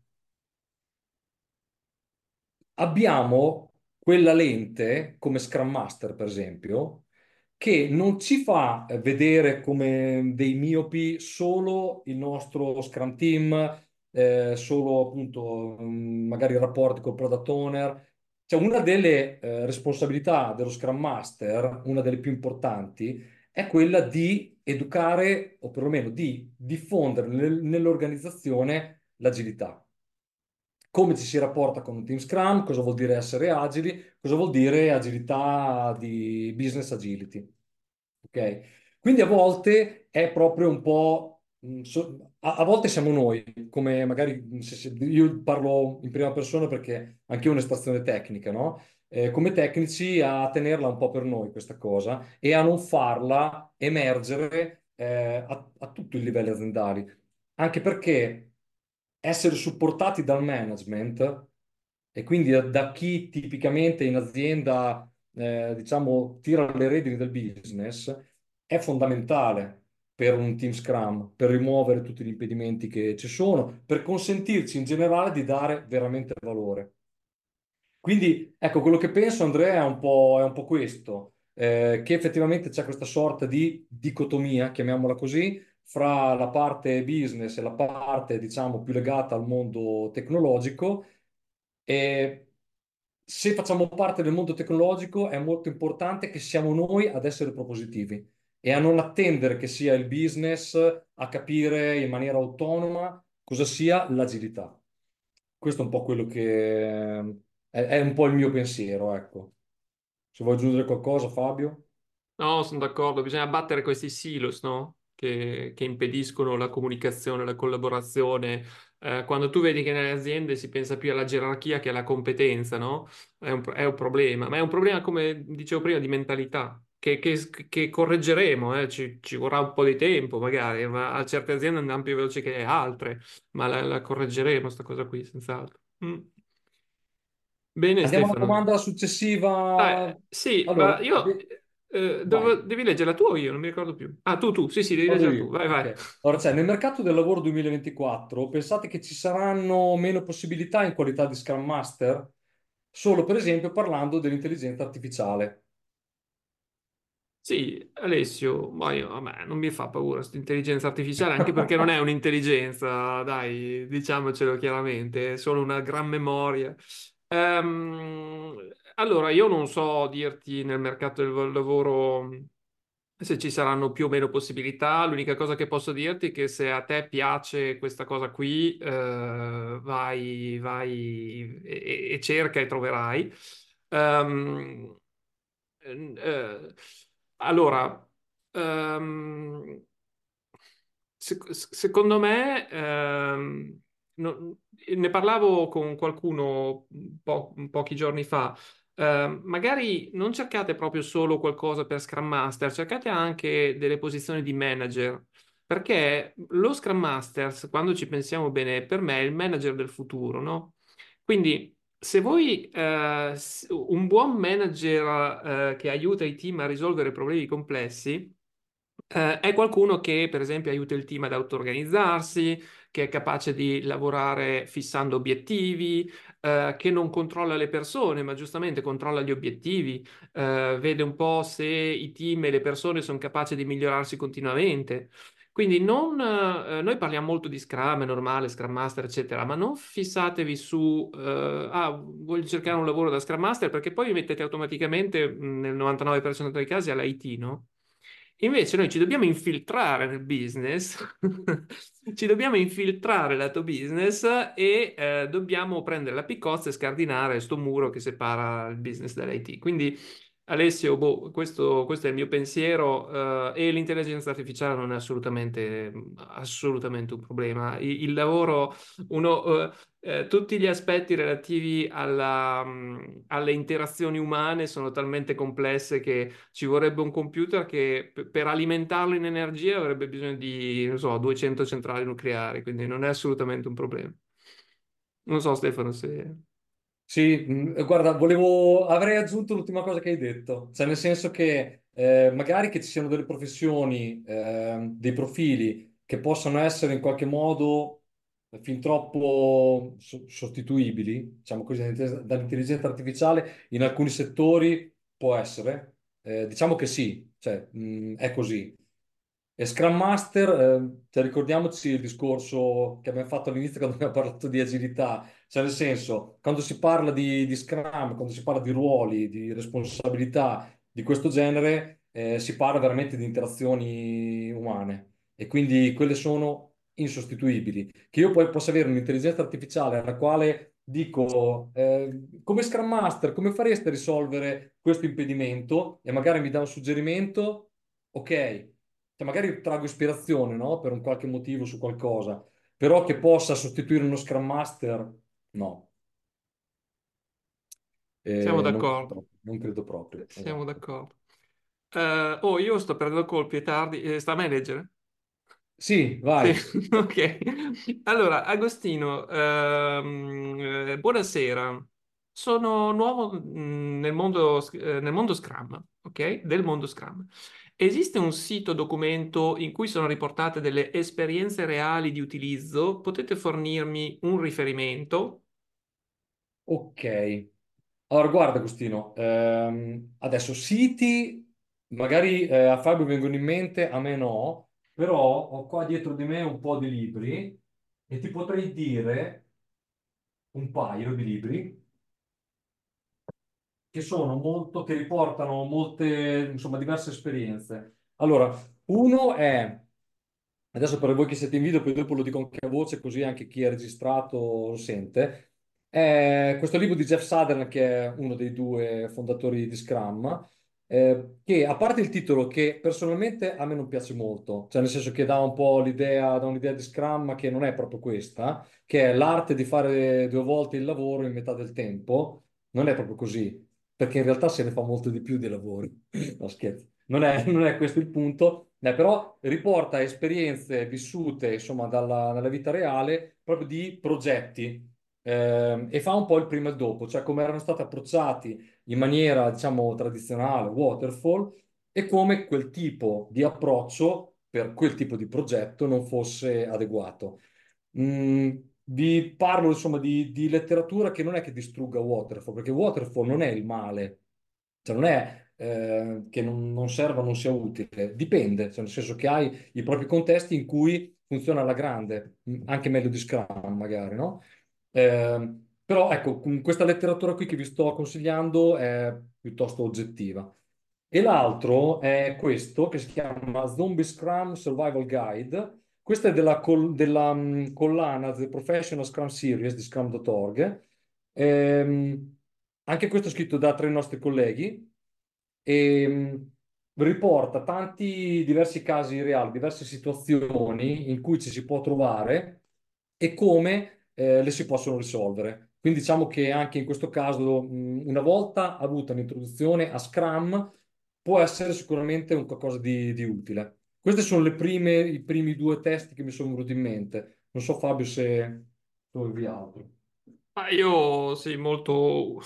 abbiamo quella lente come Scrum Master, per esempio, che non ci fa eh, vedere come dei miopi solo il nostro Scrum Team, eh, solo appunto mh, magari i rapporti col Product Owner. Cioè, una delle eh, responsabilità dello Scrum Master, una delle più importanti, è quella di educare o perlomeno di diffondere nel- nell'organizzazione l'agilità. come ci si rapporta con un team Scrum, cosa vuol dire essere agili, cosa vuol dire agilità di business agility. Ok? Quindi a volte è proprio un po', mh, so- a, a volte siamo noi, come magari mh, se- se- io parlo in prima persona perché anche io ho un'estrazione tecnica, no? Eh, come tecnici a tenerla un po' per noi questa cosa e a non farla emergere eh, a, a tutti i livelli aziendali. Anche perché essere supportati dal management e quindi da, da chi tipicamente in azienda, eh, diciamo, tira le redini del business, è fondamentale per un team Scrum, per rimuovere tutti gli impedimenti che ci sono, per consentirci in generale di dare veramente valore. Quindi, ecco, quello che penso, Andrea, è un po', è un po' questo, eh, che effettivamente c'è questa sorta di dicotomia, chiamiamola così, fra la parte business e la parte, diciamo, più legata al mondo tecnologico. E se facciamo parte del mondo tecnologico, è molto importante che siamo noi ad essere propositivi e a non attendere che sia il business a capire in maniera autonoma cosa sia l'agilità. Questo è un po' quello che è, è un po' il mio pensiero, ecco. Se vuoi aggiungere qualcosa, Fabio? No, sono d'accordo, bisogna abbattere questi silos, no? Che, che impediscono la comunicazione, la collaborazione. Eh, quando tu vedi che nelle aziende si pensa più alla gerarchia che alla competenza, no? È un, è un problema, ma è un problema, come dicevo prima, di mentalità, che, che- che correggeremo, eh. Ci, ci vorrà un po' di tempo, magari, ma a certe aziende andiamo più veloci che altre, ma la, la correggeremo, sta cosa qui, senz'altro. Mm. Bene, Andiamo alla Stefano. domanda Ah, successiva. sì, ma Allora, io de- eh, vai. devo- devi leggere la tua o io? Non mi ricordo più. Ah, tu, tu, sì, sì, devi Vado leggere tu. io. Vai, vai. Ok. Ora, cioè, nel mercato del lavoro duemilaventiquattro, pensate che ci saranno meno possibilità in qualità di Scrum Master? Solo per esempio parlando dell'intelligenza artificiale. Sì, Alessio, ma io, a me non mi fa paura questa intelligenza artificiale, anche perché non è un'intelligenza, dai, diciamocelo chiaramente, è solo una gran memoria. Ehm, allora, io non so dirti nel mercato del lavoro se ci saranno più o meno possibilità. L'unica cosa che posso dirti è che se a te piace questa cosa qui, eh, vai, vai e, e cerca e troverai. Ehm, eh, allora, ehm, sec- secondo me, ehm, no- ne parlavo con qualcuno un po- pochi giorni fa. Eh, magari non cercate proprio solo qualcosa per Scrum Master, cercate anche delle posizioni di manager, perché lo Scrum Master, quando ci pensiamo bene, per me è il manager del futuro, no? Quindi, se voi, eh, s- un buon manager, eh, che aiuta i team a risolvere problemi complessi, eh, è qualcuno che, per esempio, aiuta il team ad auto-organizzarsi, che è capace di lavorare fissando obiettivi, eh, che non controlla le persone, ma giustamente controlla gli obiettivi, eh, vede un po' se i team e le persone sono capaci di migliorarsi continuamente. Quindi non, eh, noi parliamo molto di Scrum, è normale, Scrum Master, eccetera, ma non fissatevi su, eh, ah, voglio cercare un lavoro da Scrum Master perché poi vi mettete automaticamente, mh, nel novantanove per cento dei casi, all'I T, no? Invece noi ci dobbiamo infiltrare nel business, ci dobbiamo infiltrare lato business e eh, dobbiamo prendere la piccozza e scardinare sto muro che separa il business dall'I T. Quindi, Alessio, boh, questo, questo è il mio pensiero, eh, e l'intelligenza artificiale non è assolutamente, assolutamente un problema. Il, il lavoro, uno, eh, eh, tutti gli aspetti relativi alla, mh, alle interazioni umane sono talmente complesse che ci vorrebbe un computer che p- per alimentarlo in energia avrebbe bisogno di, non so, duecento centrali nucleari, quindi non è assolutamente un problema. Non so, Stefano, se... Sì, mh, guarda, volevo, avrei aggiunto l'ultima cosa che hai detto, cioè nel senso che eh, magari che ci siano delle professioni, ehm, dei profili che possano essere in qualche modo fin troppo so- sostituibili, diciamo così, dall'intelligenza dall'intelligenza artificiale in alcuni settori può essere. Eh, diciamo che sì, cioè, mh, è così. E Scrum Master, eh, cioè, ricordiamoci il discorso che abbiamo fatto all'inizio quando abbiamo parlato di agilità, cioè nel senso, quando si parla di, di Scrum, quando si parla di ruoli, di responsabilità di questo genere, eh, si parla veramente di interazioni umane e quindi quelle sono insostituibili. Che io poi possa avere un'intelligenza artificiale alla quale dico, eh, come Scrum Master, come fareste a risolvere questo impedimento? E magari mi dà un suggerimento, ok, cioè magari traggo ispirazione, no? Per un qualche motivo su qualcosa, però che possa sostituire uno Scrum Master, no. Siamo Eh, non credo d'accordo, proprio, non credo proprio, siamo esatto. d'accordo. Eh, oh, io sto perdendo colpi, è tardi. Eh, sta a me leggere? Sì, Sì, vai. ok. Allora, Agostino, ehm, eh, buonasera. Sono nuovo mh, nel mondo, eh, nel mondo Scrum, ok? Del mondo Scrum. Esiste un sito documento in cui sono riportate delle esperienze reali di utilizzo? Potete fornirmi un riferimento? Ok. Allora, guarda, Agostino, ehm, adesso siti, magari eh, a Fabio vengono in mente, a me no, però ho qua dietro di me un po' di libri e ti potrei dire un paio di libri che sono molto, che riportano molte, insomma, diverse esperienze. Allora, uno è, adesso per voi che siete in video, poi dopo lo dico anche a voce, così anche chi è registrato lo sente. È questo libro di Jeff Sutherland, che è uno dei due fondatori di Scrum, eh, che a parte il titolo, che personalmente a me non piace molto, cioè nel senso che dà un po' l'idea, dà un'idea di Scrum, ma che non è proprio questa, che è l'arte di fare due volte il lavoro in metà del tempo. Non è proprio così, perché in realtà se ne fa molto di più di lavoro. No, scherzo. Non è, non è questo il punto, eh, però riporta esperienze vissute, insomma, dalla, dalla vita reale, proprio di progetti, ehm, e fa un po' il prima e il dopo, cioè come erano stati approcciati in maniera, diciamo, tradizionale, waterfall, e come quel tipo di approccio per quel tipo di progetto non fosse adeguato. Mm, vi parlo insomma di, di letteratura che non è che distrugga Waterfall, perché Waterfall non è il male, cioè non è eh, che non, non serva, non sia utile, dipende, cioè nel senso che hai i propri contesti in cui funziona alla grande, mm, anche meglio di Scrum magari, no? Eh, però ecco, con questa letteratura qui che vi sto consigliando è piuttosto oggettiva. E l'altro è questo che si chiama Zombie Scrum Survival Guide. Questa è della, col- della, mh, collana The Professional Scrum Series di scrum punto org. Ehm, Anche questo è scritto da tre nostri colleghi e mh, riporta tanti diversi casi reali, diverse situazioni in cui ci si può trovare e come eh, le si possono risolvere. Quindi diciamo che anche in questo caso, mh, una volta avuta un'introduzione a Scrum, può essere sicuramente un qualcosa di, di utile. Questi sono le prime, i primi due testi che mi sono venuti in mente. Non so, Fabio, se tu avevi altro. Ma io sì, molto,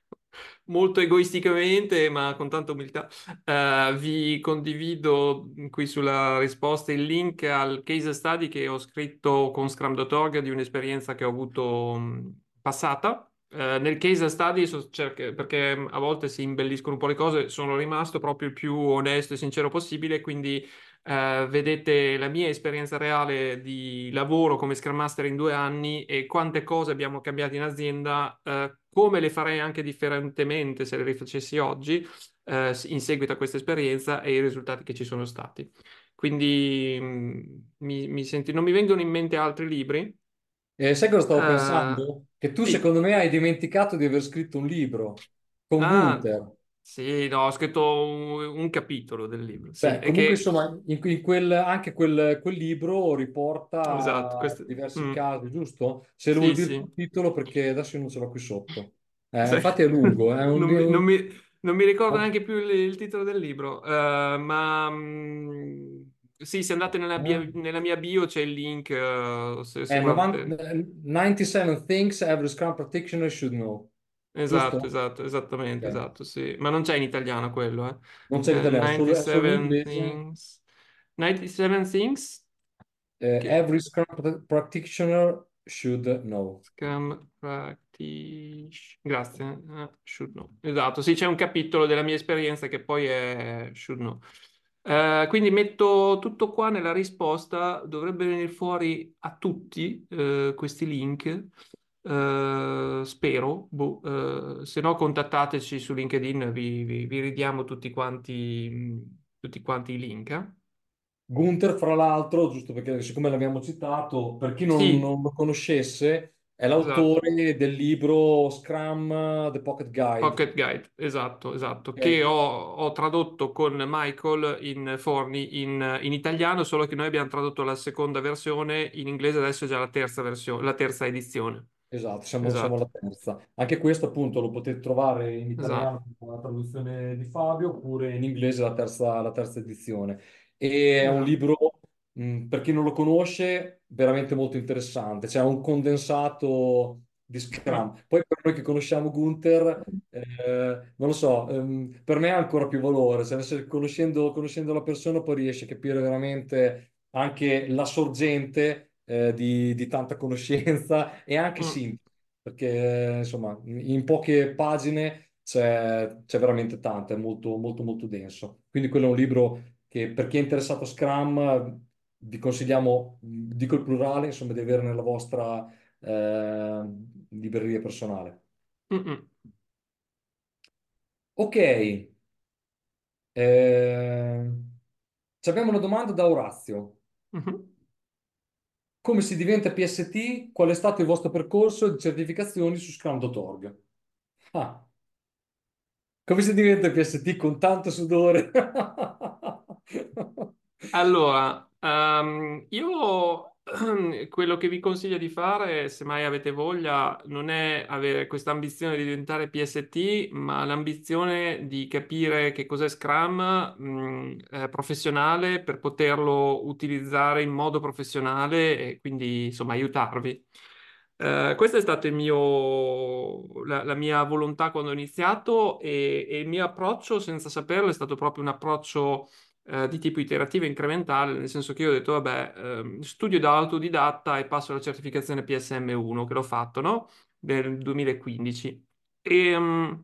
molto egoisticamente, ma con tanta umiltà, eh, vi condivido qui sulla risposta il link al case study che ho scritto con scrum punto org di un'esperienza che ho avuto mh, passata. Eh, nel case study, so- cerca- perché a volte si imbelliscono un po' le cose, sono rimasto proprio il più onesto e sincero possibile, quindi eh, vedete la mia esperienza reale di lavoro come Scrum Master in due anni e quante cose abbiamo cambiato in azienda, eh, come le farei anche differentemente se le rifacessi oggi, eh, in seguito a questa esperienza e i risultati che ci sono stati. Quindi mh, mi, mi senti- non mi vengono in mente altri libri. E sai cosa stavo Eh, pensando? Che tu, sì. secondo me, hai dimenticato di aver scritto un libro con Ah, Gunther. sì, no, ho scritto un, un capitolo del libro, sì, Beh, è comunque, che, insomma, in, in quel, anche quel, quel libro esatto, riporta questo, diversi mm, casi, giusto? Se lo vuoi sì, dire sì. il titolo, perché adesso io non ce l'ho qui sotto. Eh, Sai, infatti è lungo, è un, non di- mi, non un- mi- non mi ricordo neanche più il, il titolo del libro, eh, ma mm, sì, se andate nella, eh? bio- nella mia bio c'è il link, eh, se, se È guardate. novanta novantasette Things Every Scrum Practitioner Should Know, Esatto, giusto? esatto, esattamente, Ok. esatto, sì. Ma non c'è in italiano quello, eh. Non c'è in Eh, italiano, solo- è solo in novantasette inglese. Things. novantasette Things? Eh, Che Every Scrum Pra- Practitioner Should Know. Scam practice. Grazie. eh, should know. Esatto, sì, c'è un capitolo della mia esperienza che poi è should know. Eh, quindi metto tutto qua nella risposta, dovrebbe venire fuori a tutti eh, questi link. Eh, spero, boh, eh, se no contattateci su LinkedIn, vi, vi- vi ridiamo tutti quanti, mh, tutti quanti i link. eh. Gunther, fra l'altro, giusto perché siccome l'abbiamo citato, per chi non, Sì, non lo conoscesse, è esatto. l'autore del libro Scrum, The Pocket Guide. Pocket Guide, esatto, esatto, che Ok? ho, ho tradotto con Michael in Forni in, in italiano, solo che noi abbiamo tradotto la seconda versione in inglese, adesso è già la terza versione, la terza edizione. Esatto, siamo, siamo Esatto, alla terza. Anche questo appunto lo potete trovare in esatto. italiano con la traduzione di Fabio oppure in inglese la terza, la terza edizione. E è un Esatto. libro, mh, per chi non lo conosce, veramente molto interessante. C'è un condensato di Mm, Scrum. Poi per noi che conosciamo Gunther, eh, non lo so, ehm, per me ha ancora più valore. Cioè, nel senso, conoscendo, conoscendo la persona poi riesce a capire veramente anche la sorgente eh, di, di tanta conoscenza e anche mm, sintesi, perché insomma in poche pagine c'è c'è veramente tanto, è molto molto molto denso. Quindi quello è un libro che per chi è interessato a Scrum vi consigliamo, dico il plurale, insomma, di avere nella vostra eh, libreria personale. mm, mm, Ok, eh, ci abbiamo una domanda da Orazio. mhm. Come si diventa P S T? Qual è stato il vostro percorso di certificazioni su scrum punto org? Ah, come si diventa P S T con tanto sudore? Allora, ehm, io quello che vi consiglio di fare, se mai avete voglia, non è avere questa ambizione di diventare P S T, ma l'ambizione di capire che cos'è Scrum, mh, eh, professionale per poterlo utilizzare in modo professionale e quindi, insomma, aiutarvi. Eh, questo è stato il mio, la, la mia volontà quando ho iniziato e, e il mio approccio, senza saperlo, è stato proprio un approccio eh, di tipo iterativo e incrementale, nel senso che io ho detto, vabbè, ehm, studio da autodidatta e passo alla certificazione P S M uno, che l'ho fatto, no? Nel duemilaquindici. E, mm,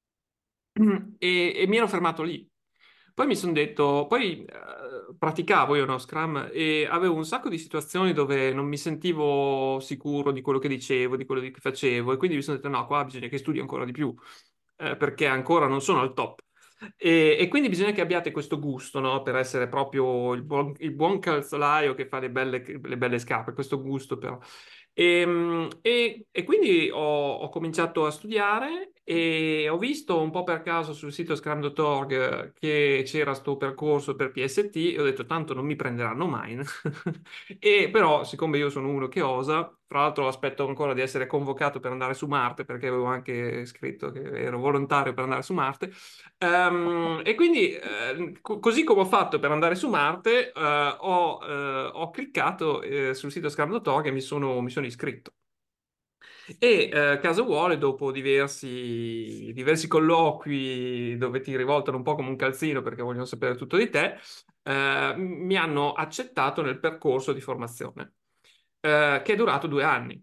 e, e mi ero fermato lì. Poi mi sono detto, poi eh, praticavo io no, Scrum e avevo un sacco di situazioni dove non mi sentivo sicuro di quello che dicevo, di quello che facevo e quindi mi sono detto no, qua bisogna che studi ancora di più eh, perché ancora non sono al top. E, e quindi bisogna che abbiate questo gusto, no? Per essere proprio il buon, il buon calzolaio che fa le belle, le belle scarpe, questo gusto però. E, mm, e- e quindi ho, ho cominciato a studiare e ho visto un po' per caso sul sito scrum punto org che c'era sto percorso per P S T e ho detto tanto non mi prenderanno mai. E però, siccome io sono uno che osa, tra l'altro aspetto ancora di essere convocato per andare su Marte perché avevo anche scritto che ero volontario per andare su Marte. Ehm, e quindi, eh, co- così come ho fatto per andare su Marte, eh, ho, eh, ho cliccato, eh, sul sito scrum punto org e mi sono, mi sono iscritto. E eh, caso vuole, dopo diversi, diversi colloqui dove ti rivoltano un po' come un calzino perché vogliono sapere tutto di te, eh, mi hanno accettato nel percorso di formazione, eh, che è durato due anni.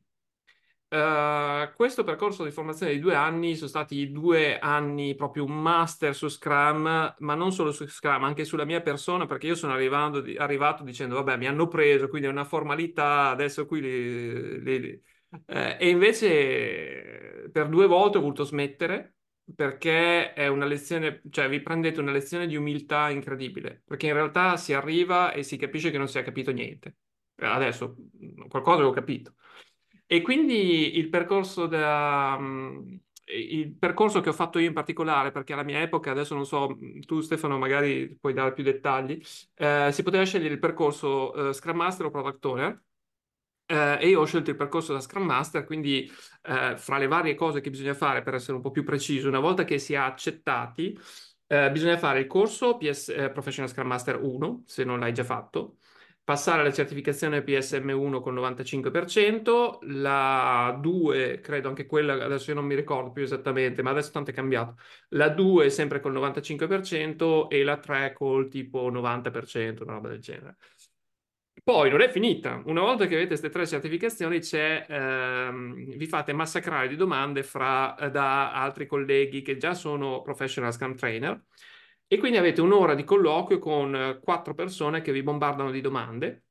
Eh, questo percorso di formazione di due anni sono stati due anni proprio un master su Scrum, ma non solo su Scrum, anche sulla mia persona, perché io sono arrivando di- arrivato dicendo, vabbè, mi hanno preso, quindi è una formalità, adesso qui li, li- li- eh, e invece eh, per due volte ho voluto smettere perché è una lezione, cioè vi prendete una lezione di umiltà incredibile, perché in realtà si arriva e si capisce che non si è capito niente. Eh, Adesso mh, qualcosa l'ho capito. E quindi il percorso da, mh, il percorso che ho fatto io in particolare, perché alla mia epoca, adesso non so, tu Stefano magari puoi dare più dettagli, eh, si poteva scegliere il percorso eh, Scrum Master o Product Owner. Eh, e io ho scelto il percorso da Scrum Master, quindi eh, fra le varie cose che bisogna fare per essere un po' più preciso, una volta che si è accettati, eh, bisogna fare il corso P S, eh, Professional Scrum Master uno, se non l'hai già fatto, passare la certificazione P S M uno con novantacinque per cento, la due, credo anche quella, adesso io non mi ricordo più esattamente, ma adesso tanto è cambiato, la due sempre col novantacinque per cento e la tre col tipo novanta per cento, una roba del genere. Poi non è finita. Una volta che avete queste tre certificazioni, c'è, ehm, vi fate massacrare di domande fra, eh, da altri colleghi che già sono professional Scrum trainer e quindi avete un'ora di colloquio con eh, quattro persone che vi bombardano di domande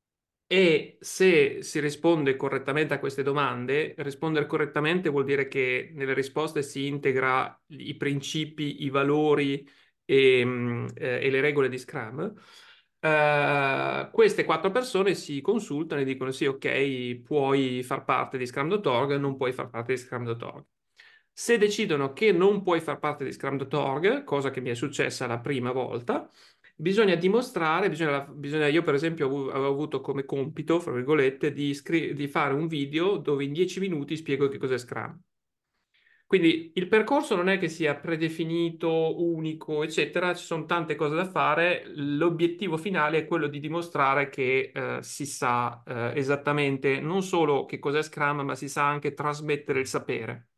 e se si risponde correttamente a queste domande, rispondere correttamente vuol dire che nelle risposte si integra i principi, i valori e, mm, eh, e le regole di Scrum. Eh, queste quattro persone si consultano e dicono sì, ok, puoi far parte di Scrum punto org, non puoi far parte di Scrum punto org. Se decidono che non puoi far parte di Scrum punto org, cosa che mi è successa la prima volta, bisogna dimostrare, bisogna, bisogna- io per esempio avevo avevo avuto come compito, fra virgolette, di, scri- di fare un video dove in dieci minuti spiego che cos'è Scrum. Quindi il percorso non è che sia predefinito, unico, eccetera, ci sono tante cose da fare. L'obiettivo finale è quello di dimostrare che eh, si sa eh, esattamente non solo che cos'è Scrum, ma si sa anche trasmettere il sapere.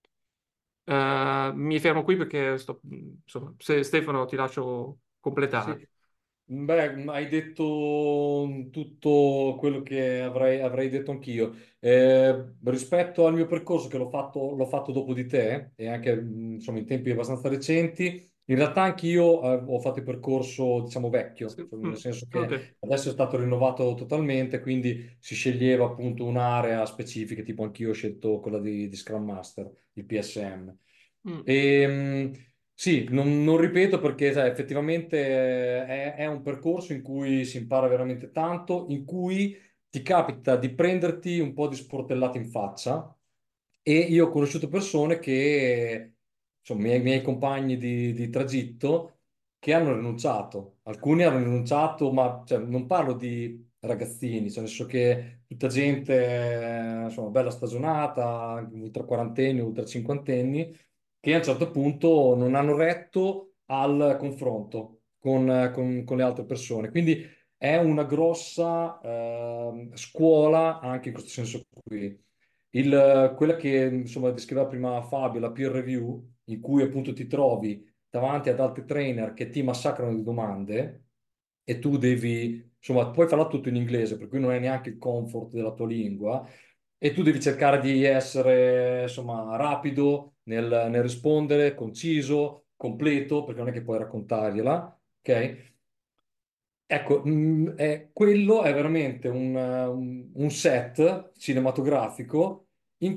Eh, mi fermo qui perché sto, insomma, se Stefano ti lascio completare. Sì. Beh, hai detto tutto quello che avrei, avrei detto anch'io. Eh, rispetto al mio percorso, che l'ho fatto, l'ho fatto dopo di te, e anche mh, insomma, in tempi abbastanza recenti, in realtà anch'io eh, ho fatto il percorso, diciamo, vecchio, Sì, cioè, nel mm, senso ok. che adesso è stato rinnovato totalmente, quindi si sceglieva appunto un'area specifica, tipo anch'io ho scelto quella di, di Scrum Master, il P S M. Mm, E, mh, sì, non, non ripeto perché sai, effettivamente eh, è, è un percorso in cui si impara veramente tanto, in cui ti capita di prenderti un po' di sportellate in faccia e io ho conosciuto persone che, insomma, i miei, miei compagni di, di tragitto che hanno rinunciato. Alcuni hanno rinunciato, ma cioè, non parlo di ragazzini, cioè, nel senso che tutta gente, eh, insomma, bella stagionata, ultra quarantenni, ultra cinquantenni, che a un certo punto non hanno retto al confronto con, con- con le altre persone. Quindi è una grossa ehm, scuola anche in questo senso qui. Il- quella che insomma descriveva prima Fabio, la peer review, in cui appunto ti trovi davanti ad altri trainer che ti massacrano di domande e tu devi, insomma, puoi farla tutto in inglese, per cui non hai neanche il comfort della tua lingua e tu devi cercare di essere, insomma, rapido nel, nel rispondere, conciso, completo, perché non è che puoi raccontargliela, ok? Ecco, mh, è- quello è veramente un, un- un set cinematografico in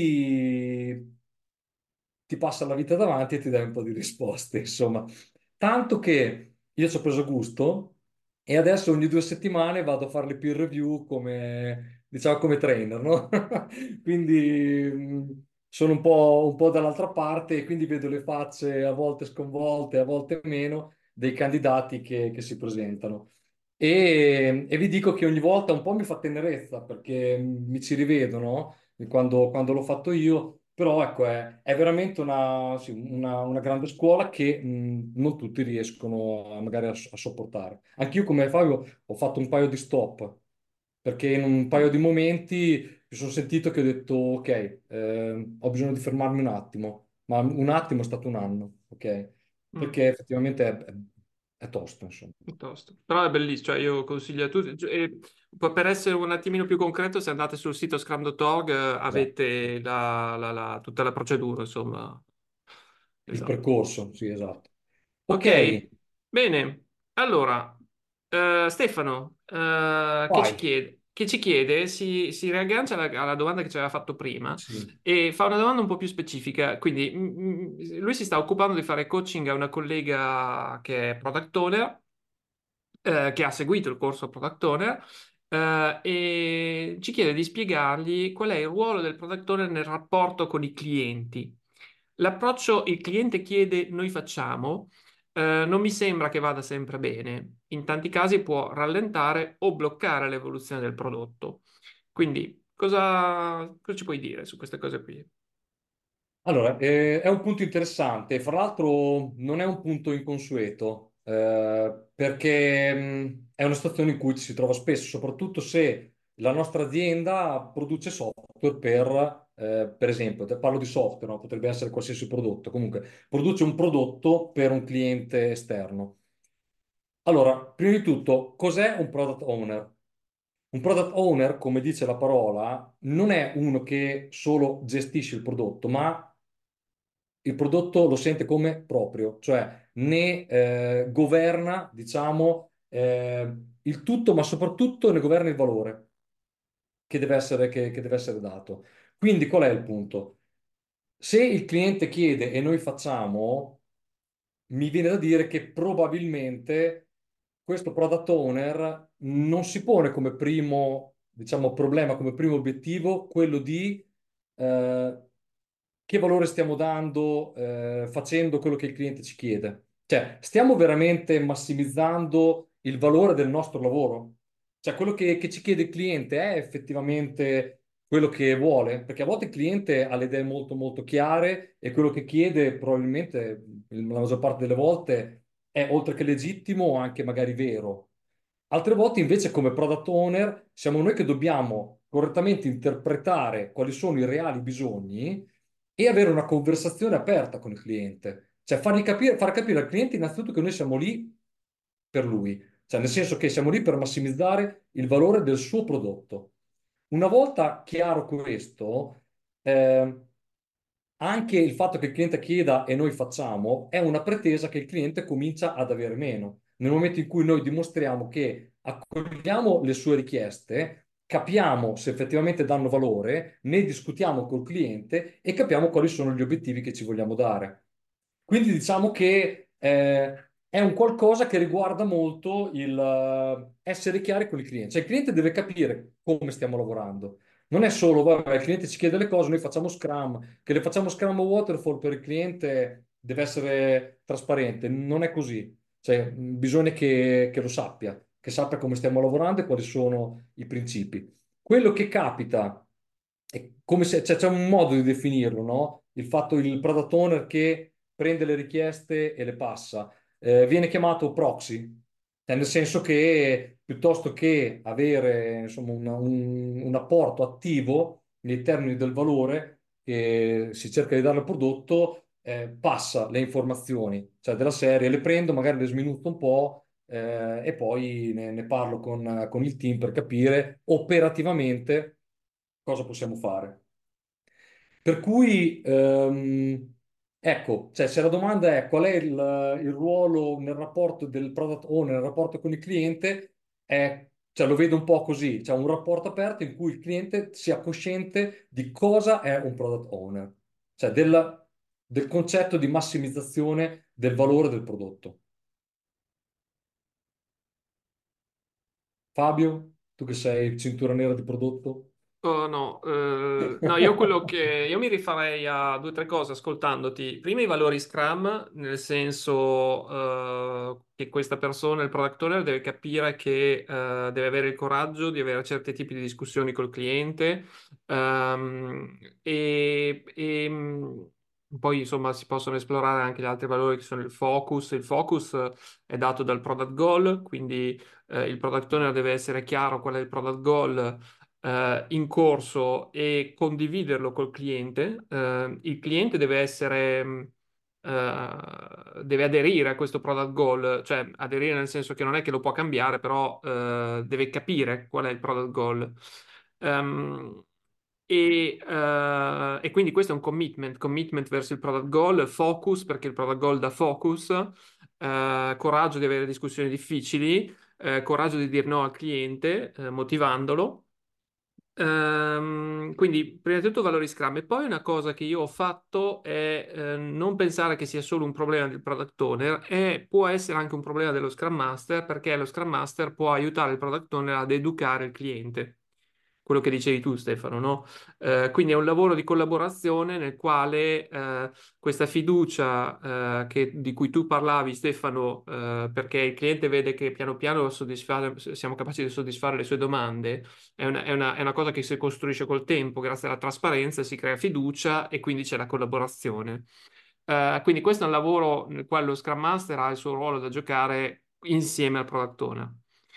cui ti passa la vita davanti e ti dai un po' di risposte, insomma. Tanto che io ci ho preso gusto e adesso ogni due settimane vado a fare le peer review come, diciamo, come trainer, no? Quindi mh, sono un po', un po' dall'altra parte e quindi vedo le facce a volte sconvolte, a volte meno, dei candidati che, che si presentano. E, e vi dico che ogni volta un po' mi fa tenerezza perché mi ci rivedo, no? Quando, quando l'ho fatto io, però ecco, è, è veramente una, sì, una- una grande scuola che mh, non tutti riescono a, magari a, a sopportare. Anch'io, come Fabio, ho fatto un paio di stop perché in un paio di momenti mi sono sentito che ho detto, ok, ehm, ho bisogno di fermarmi un attimo, ma un attimo è stato un anno, ok? mm. Perché effettivamente è, è- è tosto, insomma. Piuttosto. Però è bellissimo, cioè io consiglio a tutti, cioè, e poi per essere un attimino più concreto, se andate sul sito scrum punto org eh, Esatto. avete la- la- la- tutta la procedura, insomma. Il Esatto. percorso, sì, esatto. Ok, Ok, bene. Allora, eh, Stefano, eh, che ci vai. chiede? Che ci chiede, si, si riaggancia alla, alla domanda che ci aveva fatto prima Sì. e fa una domanda un po' più specifica. Quindi, mm, mm, lui si sta occupando di fare coaching a una collega che è product owner eh, che ha seguito il corso Product Owner, eh, e ci chiede di spiegargli qual è il ruolo del Product Owner nel rapporto con i clienti. L'approccio il cliente chiede, noi facciamo, eh, non mi sembra che vada sempre bene. In tanti casi può rallentare o bloccare l'evoluzione del prodotto. Quindi, cosa, cosa ci puoi dire su queste cose qui? Allora, eh, è un punto interessante, fra l'altro non è un punto inconsueto, eh, perché mh, è una situazione in cui ci si trova spesso, soprattutto se la nostra azienda produce software per, eh, per esempio, te- parlo di software, no? Potrebbe essere qualsiasi prodotto, comunque produce un prodotto per un cliente esterno. Allora, prima di tutto, cos'è un product owner? Un product owner, come dice la parola, non è uno che solo gestisce il prodotto, ma il prodotto lo sente come proprio, cioè ne eh, governa, diciamo, eh, il tutto, ma soprattutto ne governa il valore che deve essere, che, che deve essere dato. Quindi qual è il punto? Se il cliente chiede e noi facciamo, mi viene da dire che probabilmente questo product owner non si pone come primo, diciamo, problema, come primo obiettivo quello di eh, che valore stiamo dando eh, facendo quello che il cliente ci chiede. Cioè, stiamo veramente massimizzando il valore del nostro lavoro? Cioè, quello che, che ci chiede il cliente è effettivamente quello che vuole? Perché a volte il cliente ha le idee molto molto chiare e quello che chiede probabilmente, la maggior parte delle volte, è oltre che legittimo anche magari vero. Altre volte invece come product owner siamo noi che dobbiamo correttamente interpretare quali sono i reali bisogni e avere una conversazione aperta con il cliente. Cioè fargli capire, far capire al cliente innanzitutto che noi siamo lì per lui, cioè nel senso che siamo lì per massimizzare il valore del suo prodotto. Una volta chiaro questo, eh, anche il fatto che il cliente chieda e noi facciamo è una pretesa che il cliente comincia ad avere meno. Nel momento in cui noi dimostriamo che accogliamo le sue richieste, capiamo se effettivamente danno valore, ne discutiamo col cliente e capiamo quali sono gli obiettivi che ci vogliamo dare. Quindi diciamo che eh, è un qualcosa che riguarda molto il eh, essere chiari con il cliente. Cioè il cliente deve capire come stiamo lavorando. Non è solo, vabbè, il cliente ci chiede le cose, noi facciamo Scrum, che le facciamo Scrum o Waterfall per il cliente deve essere trasparente. Non è così. Cioè, mh, bisogna che, che lo sappia, che sappia come stiamo lavorando e quali sono i principi. Quello che capita è come se cioè, c'è un modo di definirlo, no? Il fatto il product owner che prende le richieste e le passa. Eh, viene chiamato proxy, cioè, nel senso che piuttosto che avere insomma, una- un, un apporto attivo nei termini del valore che si cerca di dare al prodotto, eh, passa le informazioni, cioè della serie, le prendo, magari le sminuzzo un po', eh, e poi ne, ne parlo con, con il team per capire operativamente cosa possiamo fare. Per cui, ehm, ecco, cioè, se la domanda è qual è il, il ruolo nel rapporto del product owner, nel rapporto con il cliente, è, cioè, lo vedo un po' così, c'è un rapporto aperto in cui il cliente sia cosciente di cosa è un product owner, cioè del, del concetto di massimizzazione del valore del prodotto. Fabio, tu che sei cintura nera di prodotto? Oh, no, eh, no, io quello che io mi rifarei a due o tre cose ascoltandoti. Prima i valori Scrum, nel senso eh, che questa persona, il product owner, deve capire che eh, deve avere il coraggio di avere certi tipi di discussioni col cliente ehm, e, e, mh, poi insomma si possono esplorare anche gli altri valori che sono il focus. Il focus è dato dal product goal, quindi eh, il product owner deve essere chiaro qual è il product goal eh, in corso e condividerlo col cliente. Eh, il cliente deve essere, mh, eh, deve aderire a questo product goal, cioè aderire nel senso che non è che lo può cambiare, però eh, deve capire qual è il product goal. Ehm, e, eh, e quindi questo è un commitment, commitment verso il product goal, focus perché il product goal dà focus, eh, coraggio di avere discussioni difficili, eh, coraggio di dire no al cliente, eh, motivandolo. Ehm, quindi, prima di tutto, valori Scrum. E poi una cosa che io ho fatto è eh, non pensare che sia solo un problema del product owner, e può essere anche un problema dello Scrum Master, perché lo Scrum Master può aiutare il product owner ad educare il cliente. Quello che dicevi tu, Stefano, no? Eh, quindi è un lavoro di collaborazione nel quale eh, questa fiducia eh, che- di cui tu parlavi, Stefano, eh, perché il cliente vede che piano piano soddisfare- siamo capaci di soddisfare le sue domande, è una, è una- è una cosa che si costruisce col tempo, grazie alla trasparenza si crea fiducia e quindi c'è la collaborazione. Eh, quindi questo è un lavoro nel quale lo Scrum Master ha il suo ruolo da giocare insieme al Product Owner.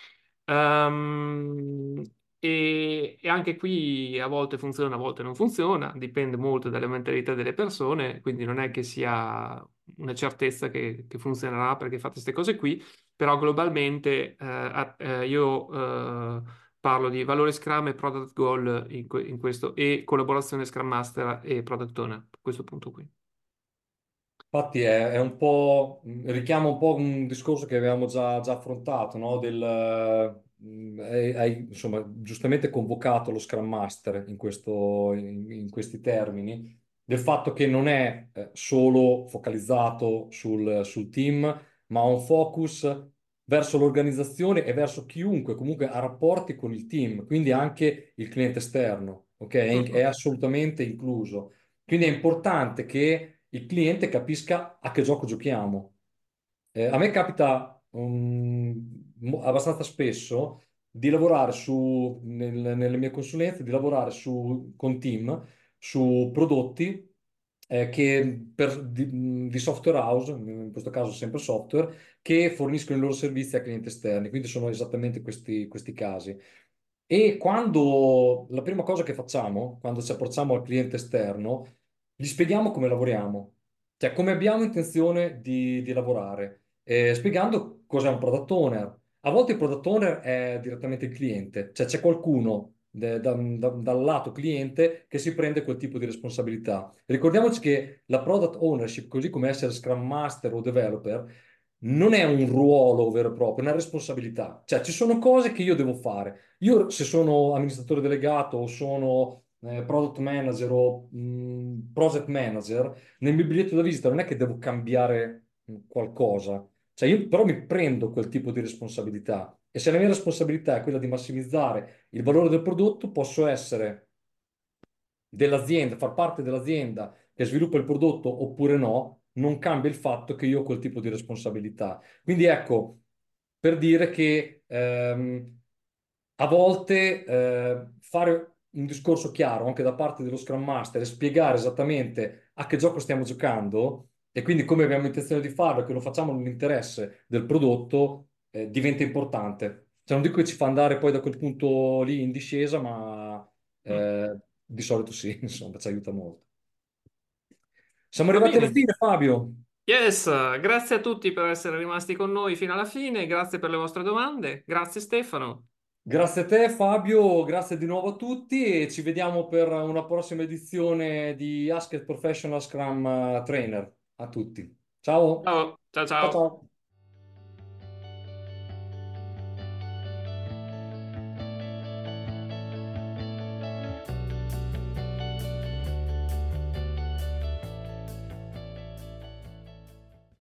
Ehm, e, e anche qui a volte funziona, a volte non funziona, dipende molto dalle mentalità delle persone, quindi non è che sia una certezza che, che funzionerà perché fate queste cose qui, però globalmente eh, a- eh, io eh, parlo di valore Scrum e Product Goal in, que- in questo e collaborazione Scrum Master e Product Owner, a questo punto qui. Infatti è, è un po', richiama un po' un discorso che avevamo già, già affrontato, no? Del, eh, hai, hai, insomma, giustamente convocato lo Scrum Master in questo- in- in questi termini, del fatto che non è eh, solo focalizzato sul, sul team, ma ha un focus verso l'organizzazione e verso chiunque comunque ha rapporti con il team, quindi anche il cliente esterno, ok? È, in- è Mhm. assolutamente incluso. Quindi è importante che il cliente capisca a che gioco giochiamo. Eh, a me capita um, mo- abbastanza spesso di lavorare su, nel- nelle mie consulenze, di lavorare su, con team su prodotti eh, che per- di, di software house, in questo caso sempre software, che forniscono i loro servizi a clienti esterni. Quindi sono esattamente questi, questi casi. E quando la prima cosa che facciamo, quando ci approcciamo al cliente esterno, gli spieghiamo come lavoriamo, cioè come abbiamo intenzione di, di lavorare, eh, spiegando cos'è un product owner. A volte il product owner è direttamente il cliente, cioè c'è qualcuno de- da- da- dal lato cliente che si prende quel tipo di responsabilità. Ricordiamoci che la product ownership, così come essere Scrum Master o developer, non è un ruolo vero e proprio, è una responsabilità. Cioè ci sono cose che io devo fare. Io se sono amministratore delegato o sono eh, product manager o mh, project manager, nel mio biglietto da visita non è che devo cambiare mh, qualcosa. Cioè io però mi prendo quel tipo di responsabilità e se la mia responsabilità è quella di massimizzare il valore del prodotto, posso essere dell'azienda, far parte dell'azienda che sviluppa il prodotto oppure no, non cambia il fatto che io ho quel tipo di responsabilità. Quindi ecco, per dire che ehm, a volte eh, fare un discorso chiaro anche da parte dello Scrum Master e spiegare esattamente a che gioco stiamo giocando e quindi come abbiamo intenzione di farlo e che lo facciamo nell'interesse del prodotto eh, diventa importante. Cioè, non dico che ci fa andare poi da quel punto lì in discesa, ma Mm. eh, di solito sì, insomma, ci aiuta molto. Siamo Va arrivati alla bene. fine, Fabio. Yes, grazie a tutti per essere rimasti con noi fino alla fine, grazie per le vostre domande, grazie Stefano. Grazie a te, Fabio, grazie di nuovo a tutti e ci vediamo per una prossima edizione di Ask a Professional Scrum eh, Trainer. A tutti. Ciao. Ciao, ciao, Ciao ciao. ciao.